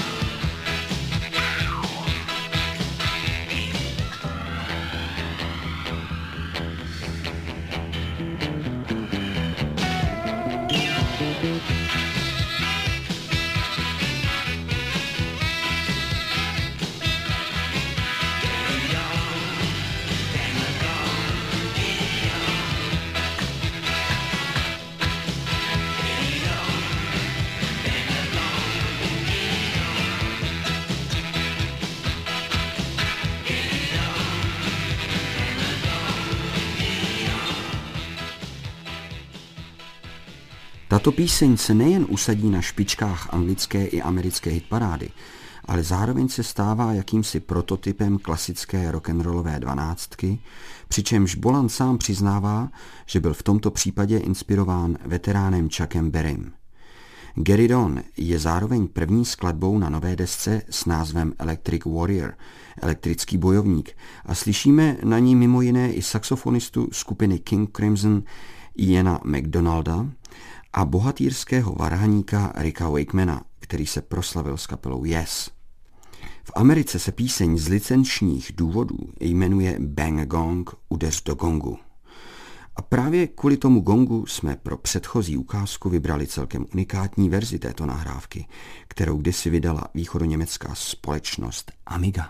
Tato píseň se nejen usadí na špičkách anglické i americké hitparády, ale zároveň se stává jakýmsi prototypem klasické rock'n'rollové dvanáctky, přičemž Bolan sám přiznává, že byl v tomto případě inspirován veteránem Chuckem Berrym. Get It On je zároveň první skladbou na nové desce s názvem Electric Warrior, elektrický bojovník, a slyšíme na ní mimo jiné i saxofonistu skupiny King Crimson Iana McDonalda a bohatýrského varhaníka Ricka Wakemana, který se proslavil s kapelou Yes. V Americe se píseň z licenčních důvodů jmenuje Bang a Gong, udeř do gongu. A právě kvůli tomu gongu jsme pro předchozí ukázku vybrali celkem unikátní verzi této nahrávky, kterou kdysi vydala východoněmecká společnost Amiga.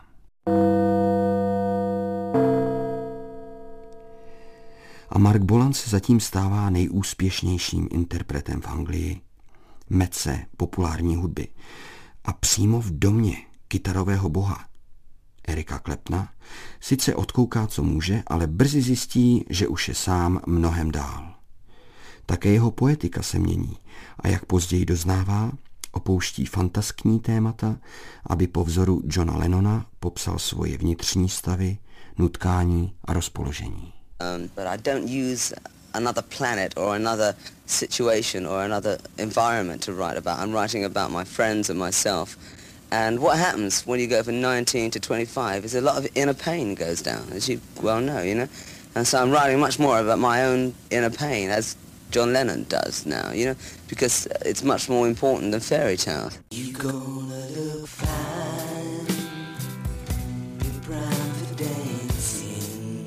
A Mark Bolan se zatím stává nejúspěšnějším interpretem v Anglii, metce populární hudby a přímo v domě kytarového boha Erika Claptona sice odkouká, co může, ale brzy zjistí, že už je sám mnohem dál. Také jeho poetika se mění a jak později doznává, opouští fantaskní témata, aby po vzoru Johna Lennona popsal svoje vnitřní stavy, nutkání a rozpoložení. But I don't use another planet or another situation or another environment to write about. I'm writing about my friends and myself. And what happens when you go from 19 to 25 is a lot of inner pain goes down, as you well know, you know. And so I'm writing much more about my own inner pain, as John Lennon does now, you know, because it's much more important than fairy tales. You gonna look fine, you're brown for dancing.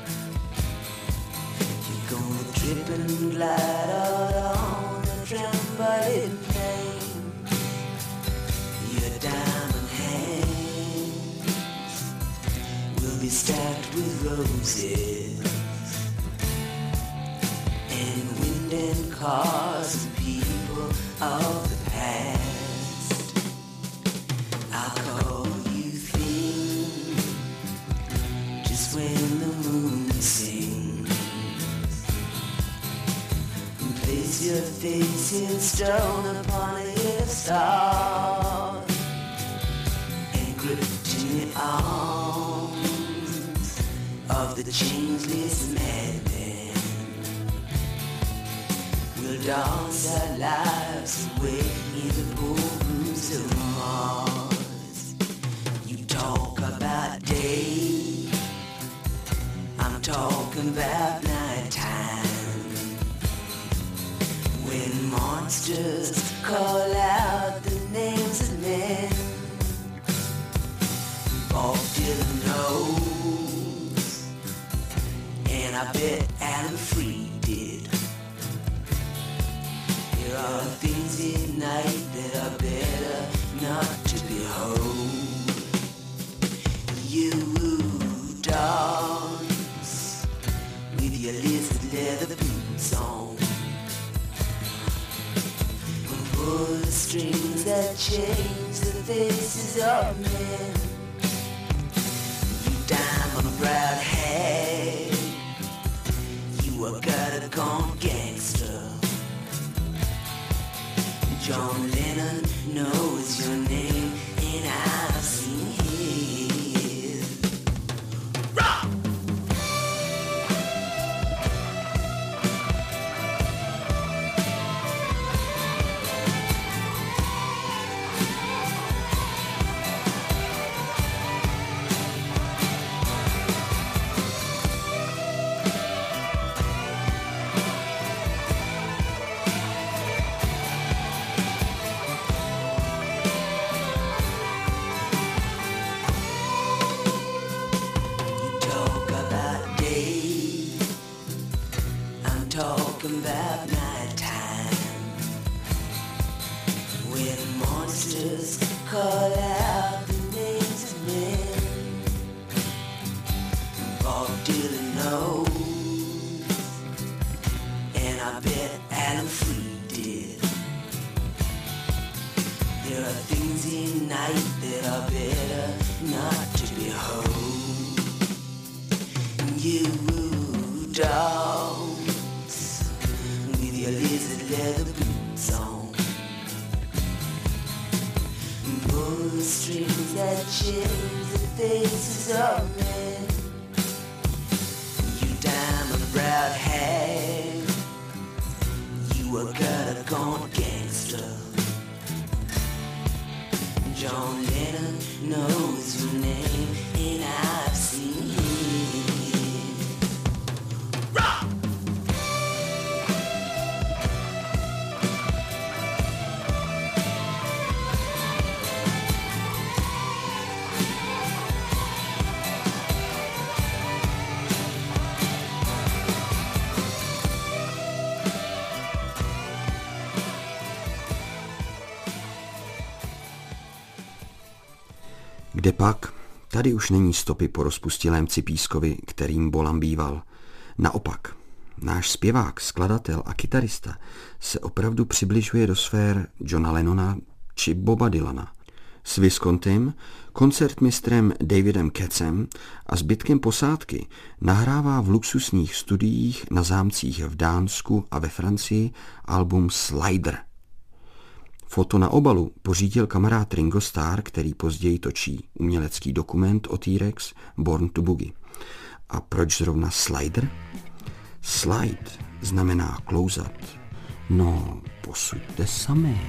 You're gonna trip and glide out on a trampoline lane. Your diamond hands will be stacked with roses, and wind and cars and people of the past. I'll call you thin, just when the moon sings, and place your face in stone upon a hill star, and grip to your arms of the changeless madman. We'll dance our lives away in the ballrooms of Mars. You talk about day, I'm talking about night time, when monsters call out the names of men. Bob Dylan knows, and I bet Alan Freed did. There are things in night that are better not to behold. You dance with your lizard leather boots on, and pull the strings that change the faces of men. You diamond-browed hag, you a gutter-gone gangster. John Lennon knows your name, night that are better not to behold. You dogs with your lizard leather boots on, pull the strings that change the faces of men. You diamond-browed hag, you a gutter-gone gangster. John Lennon knows your name, and I've seen him. Rock! Kdepak, tady už není stopy po rozpustilém Cipískovi, kterým Bolan býval. Naopak, náš zpěvák, skladatel a kytarista se opravdu přibližuje do sfér Johna Lennona či Boba Dylana. S Viscontym, koncertmistrem Davidem Katzem a zbytkem posádky nahrává v luxusních studiích na zámcích v Dánsku a ve Francii album Slider. Foto na obalu pořídil kamarád Ringo Starr, který později točí umělecký dokument o T-Rex Born to Boogie. A proč zrovna Slider? Slide znamená klouzat. No, posuďte sami.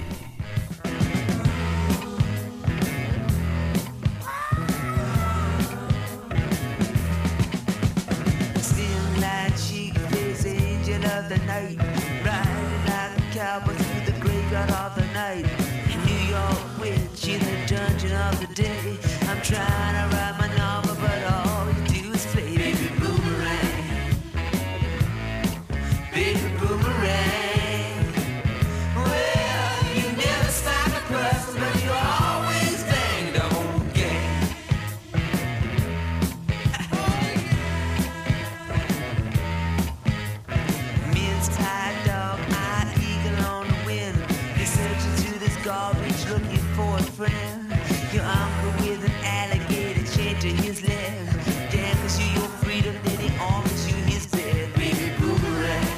I'm trying to write my novel, but all you do is play baby boomerang, baby boomerang. Well, you never stop a person, but you always bang the whole game. Mince pie dog, eye eagle on the wind. You're searching through this garbage looking for a friend. Your uncle with an alligator chained to his leg. Damn, 'cause you your freedom, then he offers you his bed. Baby boomerang,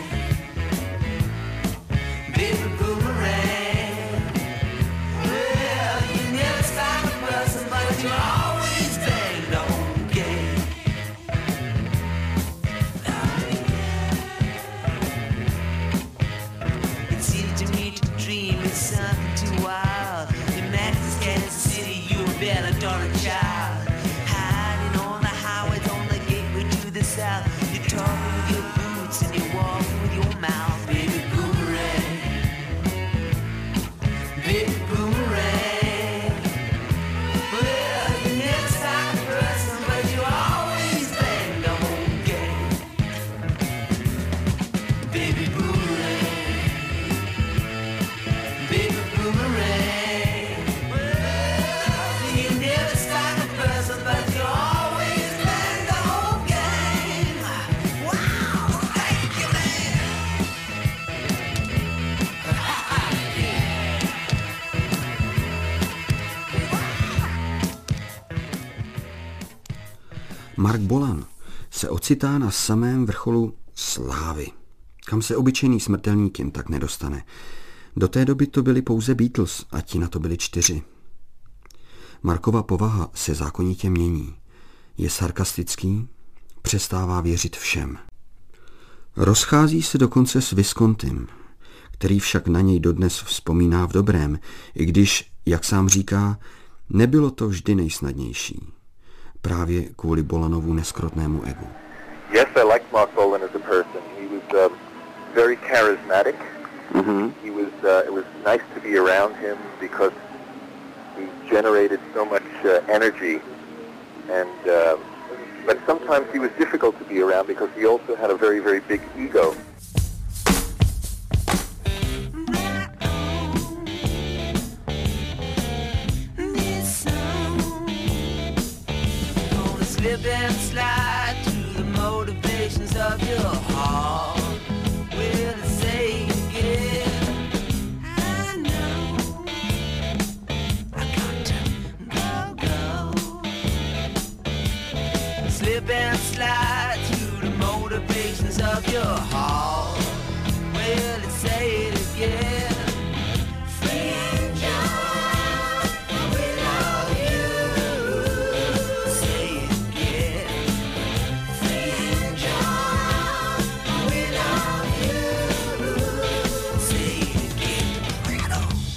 baby boomerang. Well, you never stop a person, but you always bang the whole game. It seems to me to dream is something too wild. Your Max Kansas City, you're better than a child. Hiding on the highways on the gateway to the south. You're talking with your boots and you're walking with your mouth. Baby boomerang, baby boomerang. Well, you never stop a person, but you always bang the whole game. Baby boomerang, baby boomerang. You never stop a person, but you always bang the whole game. Wow, thank you, man. Mark Bolan se ocitá na samém vrcholu slávy, kam se obyčejný smrtelník jen tak nedostane. Do té doby to byli pouze Beatles a ti na to byli 4. Markova povaha se zákonitě mění. Je sarkastický, přestává věřit všem. Rozchází se dokonce s Viscontym, který však na něj dodnes vzpomíná v dobrém, i když, jak sám říká, nebylo to vždy nejsnadnější. Právě kvůli Bolanovu neskrotnému egu. Yes, I liked Mark Bolan as a person. He was very charismatic. He was. It was nice to be around him because he generated so much energy, and but sometimes he was difficult to be around because he also had a very, very big ego. Slip and slide through the motivations of your heart. Will it say again? I know I got to motivations of your heart. Well, let's say it again. Free angel, we love you. Say it again. Free angel, we love you. Say it again. Bring it on.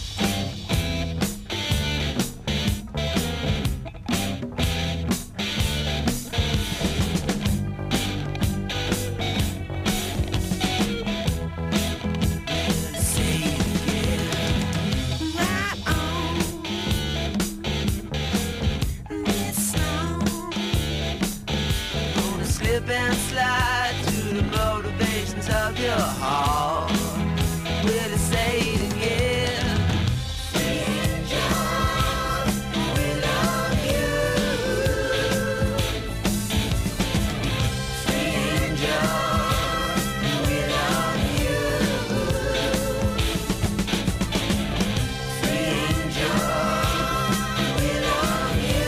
Slip and slide to the motivations of your heart. Will it say it again? Free angel, we love you. Free angel, we love you. Free angel, we love you.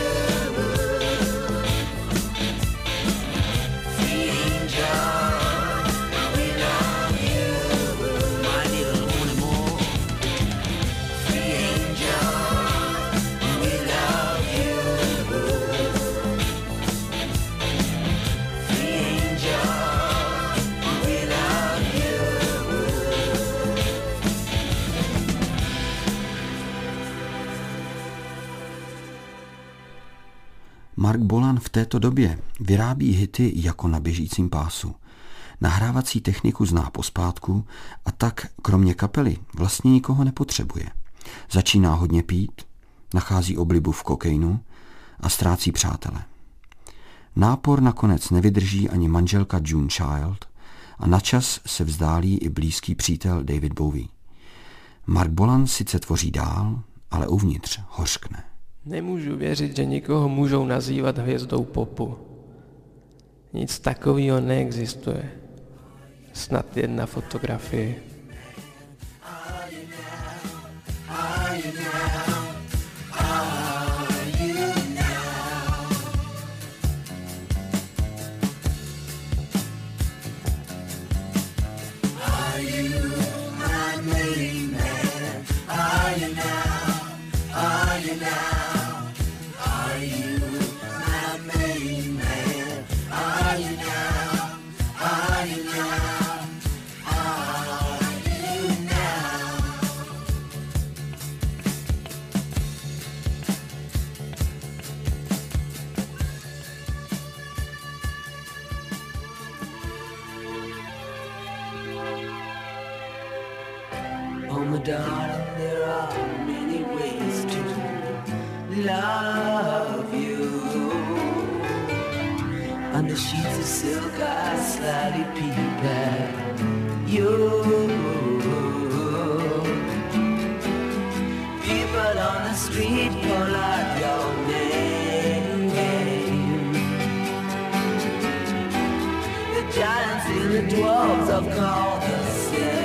Free angel, we love you. My little animal. Free angel, we love you. Free angel, we love you. Mark Bolan v této době vyrábí hity jako na běžícím pásu. Nahrávací techniku zná pospátku a tak kromě kapely vlastně nikoho nepotřebuje. Začíná hodně pít, nachází oblibu v kokainu a ztrácí přátele. Nápor nakonec nevydrží ani manželka June Child a načas se vzdálí i blízký přítel David Bowie. Mark Bolan sice tvoří dál, ale uvnitř hořkne. Nemůžu věřit, že někoho můžou nazývat hvězdou popu. Nic takového neexistuje. Snad jen na fotografii. Oh, my darling, there are many ways to love you. Under sheets of silk, I slightly peep at you. People on the street call out your name. The giants and the dwarves have called the same.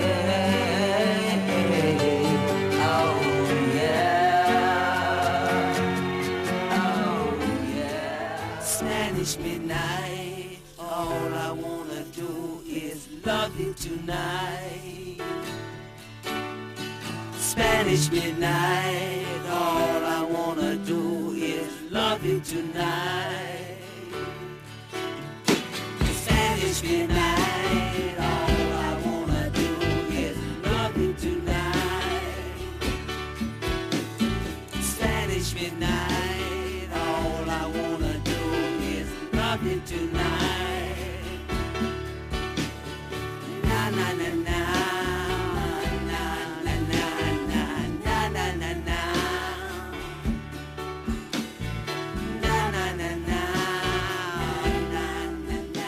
Midnight, all I wanna do is love you tonight. Spanish midnight, all I wanna do is love you tonight. Spanish midnight, all I wanna do is love you tonight. Spanish midnight, all I wanna do love you tonight. Na na na na na na na na na na na na na na na na.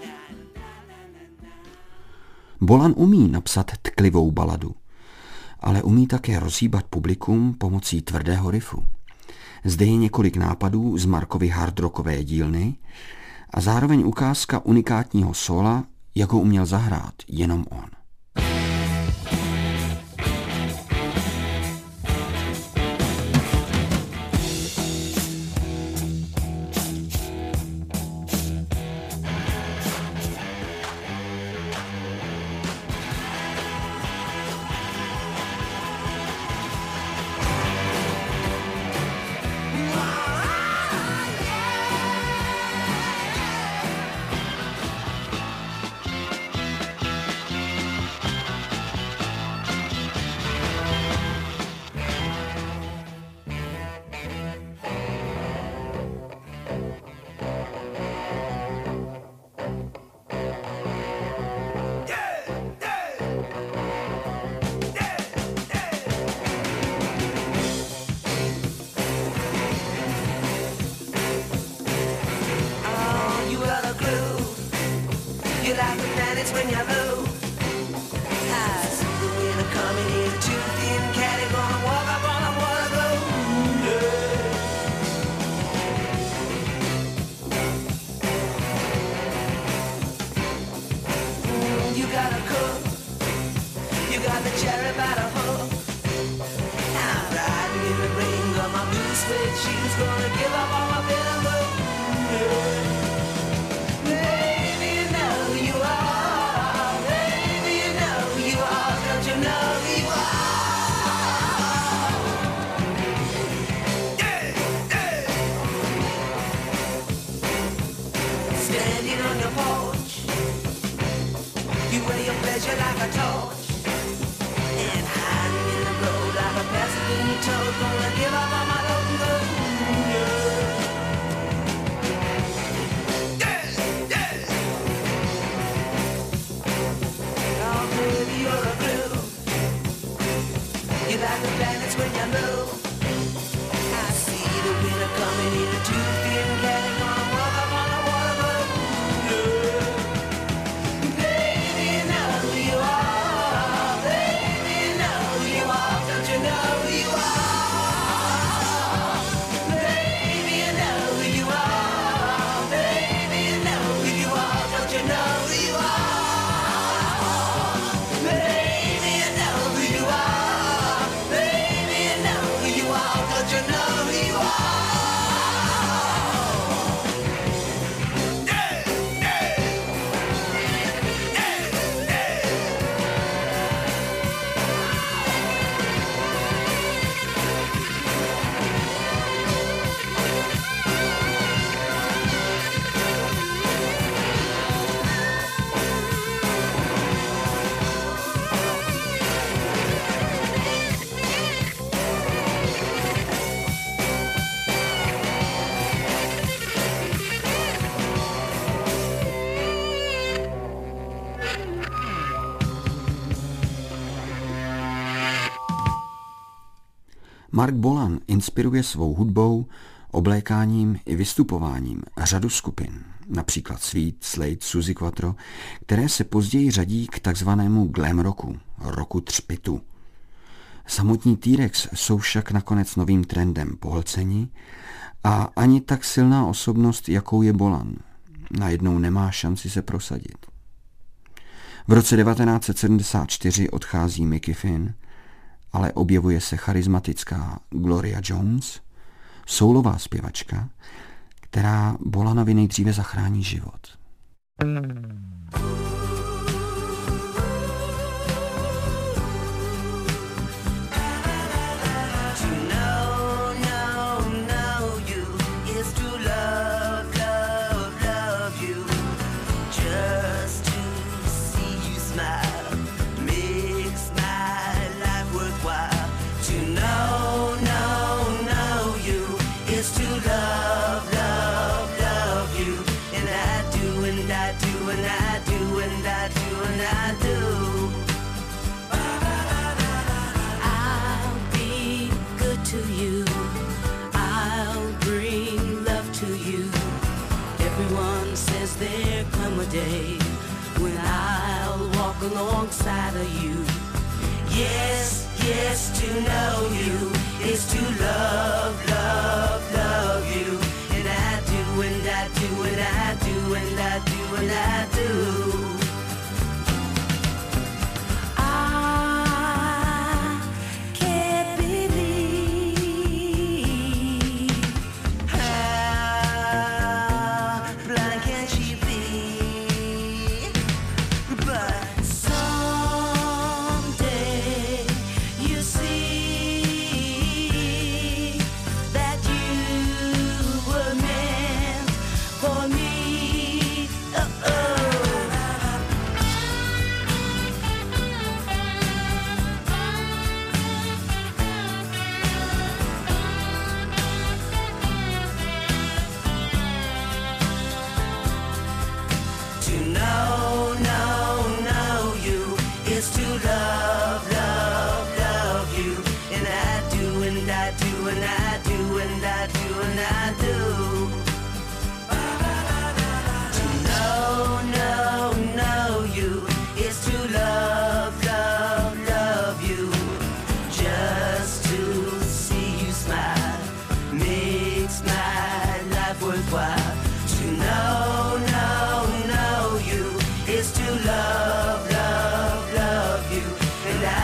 Bolan umí napsat tklivou baladu, ale umí také rozhýbat publikum pomocí tvrdého riffu. Zde je několik nápadů z Markovy hardrockové dílny a zároveň ukázka unikátního sóla, jak ho uměl zahrát jenom on. gonna give up on my bed and blue. Baby, you know who you are. Baby, you know who you are. Don't you know who you are? Standing on your porch, you wear your pleasure like a torch, and hiding in the road like a Pasadena toad. Gonna give up on my load and go. Oh, baby, you're a glue. You like the planets when you move. I see the winter coming in a two-fin cat. Gonna walk up on the water balloon. Baby, you know who you are. Baby, you know who you are. Don't you know who you are? Baby, you know who you are. Baby, you know who you are. Don't you know who you are? Baby, you know who you are. Baby, you know who you are. Don't you know who you are? Mark Bolan inspiruje svou hudbou, oblékáním i vystupováním řadu skupin, například Sweet, Slade, Suzi Quatro, které se později řadí k takzvanému glam rocku, roku třpitu. Samotní T-Rex jsou však nakonec novým trendem pohlceni a ani tak silná osobnost, jakou je Bolan, najednou nemá šanci se prosadit. V roce 1974 odchází Mickey Finn, ale objevuje se charismatická Gloria Jones, soulová zpěvačka, která Bolanovi nejdříve zachrání život. Day when I'll walk alongside of you. Yes, yes, to know you is to love, love, love you. And I do, and I do, and I do, and I do, and I do.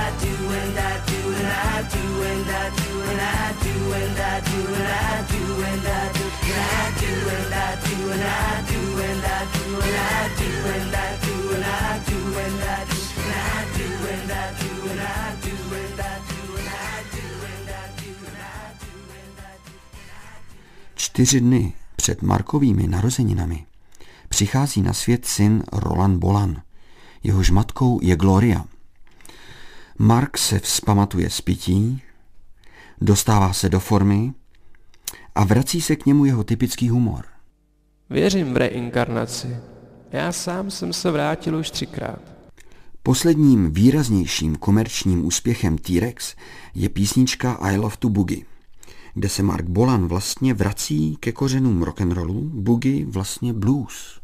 And I do, and I do, and I do, and I do, and I do, and 4 dny před Markovými narozeninami přichází na svět syn Roland Bolan. Jehož matkou je Gloria. Mark se vzpamatuje z pití, dostává se do formy a vrací se k němu jeho typický humor. Věřím v reinkarnaci. Já sám jsem se vrátil už 3krát. Posledním výraznějším komerčním úspěchem T-Rex je písnička I Love to Boogie, kde se Mark Bolan vlastně vrací ke kořenům rock'n'rollu, boogie vlastně blues.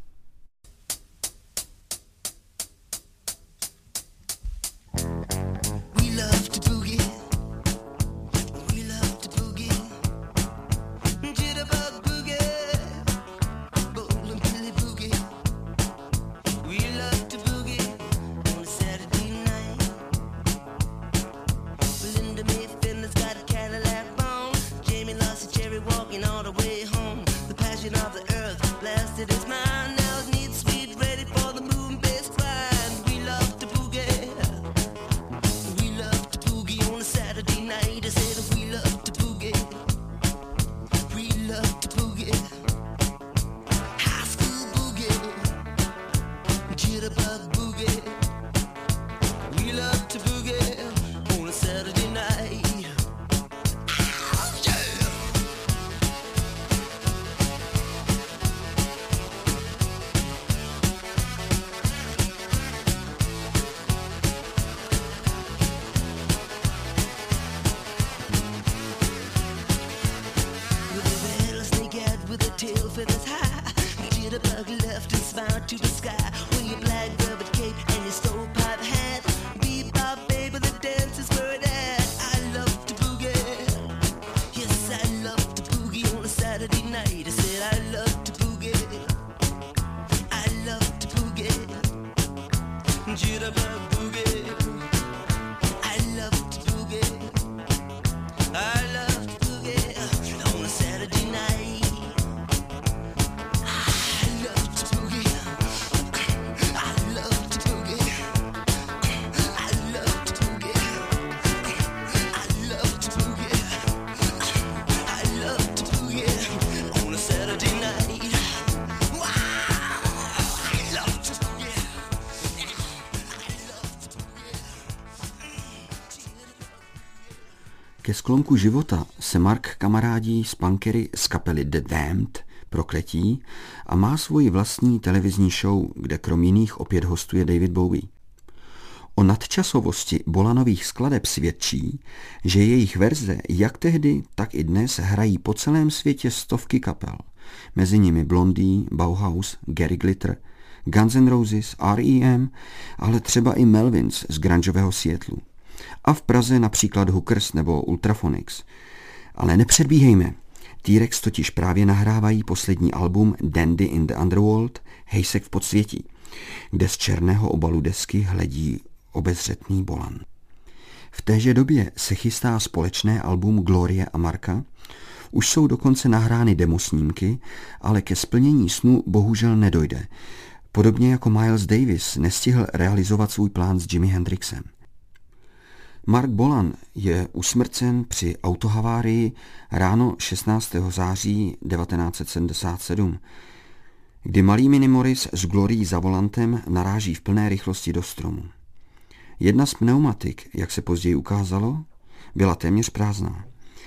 Ke sklonku života se Mark kamarádí s punkery z kapely The Damned, Prokletí, a má svoji vlastní televizní show, kde krom jiných opět hostuje David Bowie. O nadčasovosti Bolanových skladeb svědčí, že jejich verze jak tehdy, tak i dnes hrají po celém světě stovky kapel. Mezi nimi Blondie, Bauhaus, Gary Glitter, Guns N' Roses, R.E.M., ale třeba i Melvins z grungeového Seattlu. A v Praze například Hookers nebo Ultrafonics. Ale nepředbíhejme. T-Rex totiž právě nahrávají poslední album Dandy in the Underworld, Hejsek v podsvětí, kde z černého obalu desky hledí obezřetný Bolan. V téže době se chystá společné album Glorie a Marka. Už jsou dokonce nahrány demosnímky, ale ke splnění snu bohužel nedojde. Podobně jako Miles Davis nestihl realizovat svůj plán s Jimi Hendrixem. Mark Bolan je usmrcen při autohavárii ráno 16. září 1977, kdy malý Mini Morris s Glorií za volantem naráží v plné rychlosti do stromu. Jedna z pneumatik, jak se později ukázalo, byla téměř prázdná.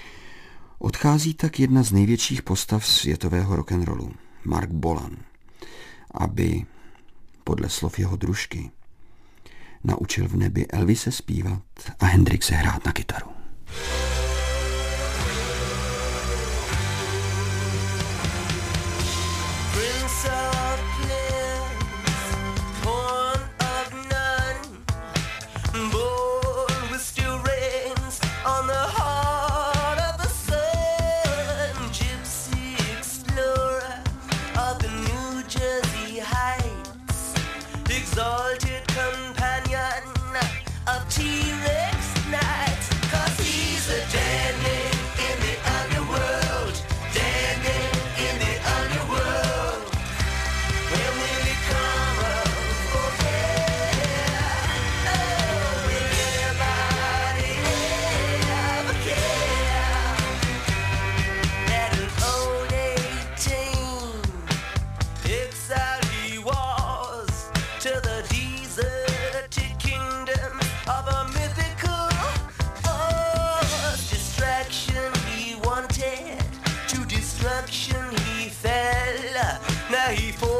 Odchází tak jedna z největších postav světového rock'n'rollu, Mark Bolan, aby, podle slov jeho družky, naučil v nebi Elvise zpívat a Hendrixe hrát na kytaru. Exalted companion of T-Rex nights, 'cause he's a destruction he fell. Now he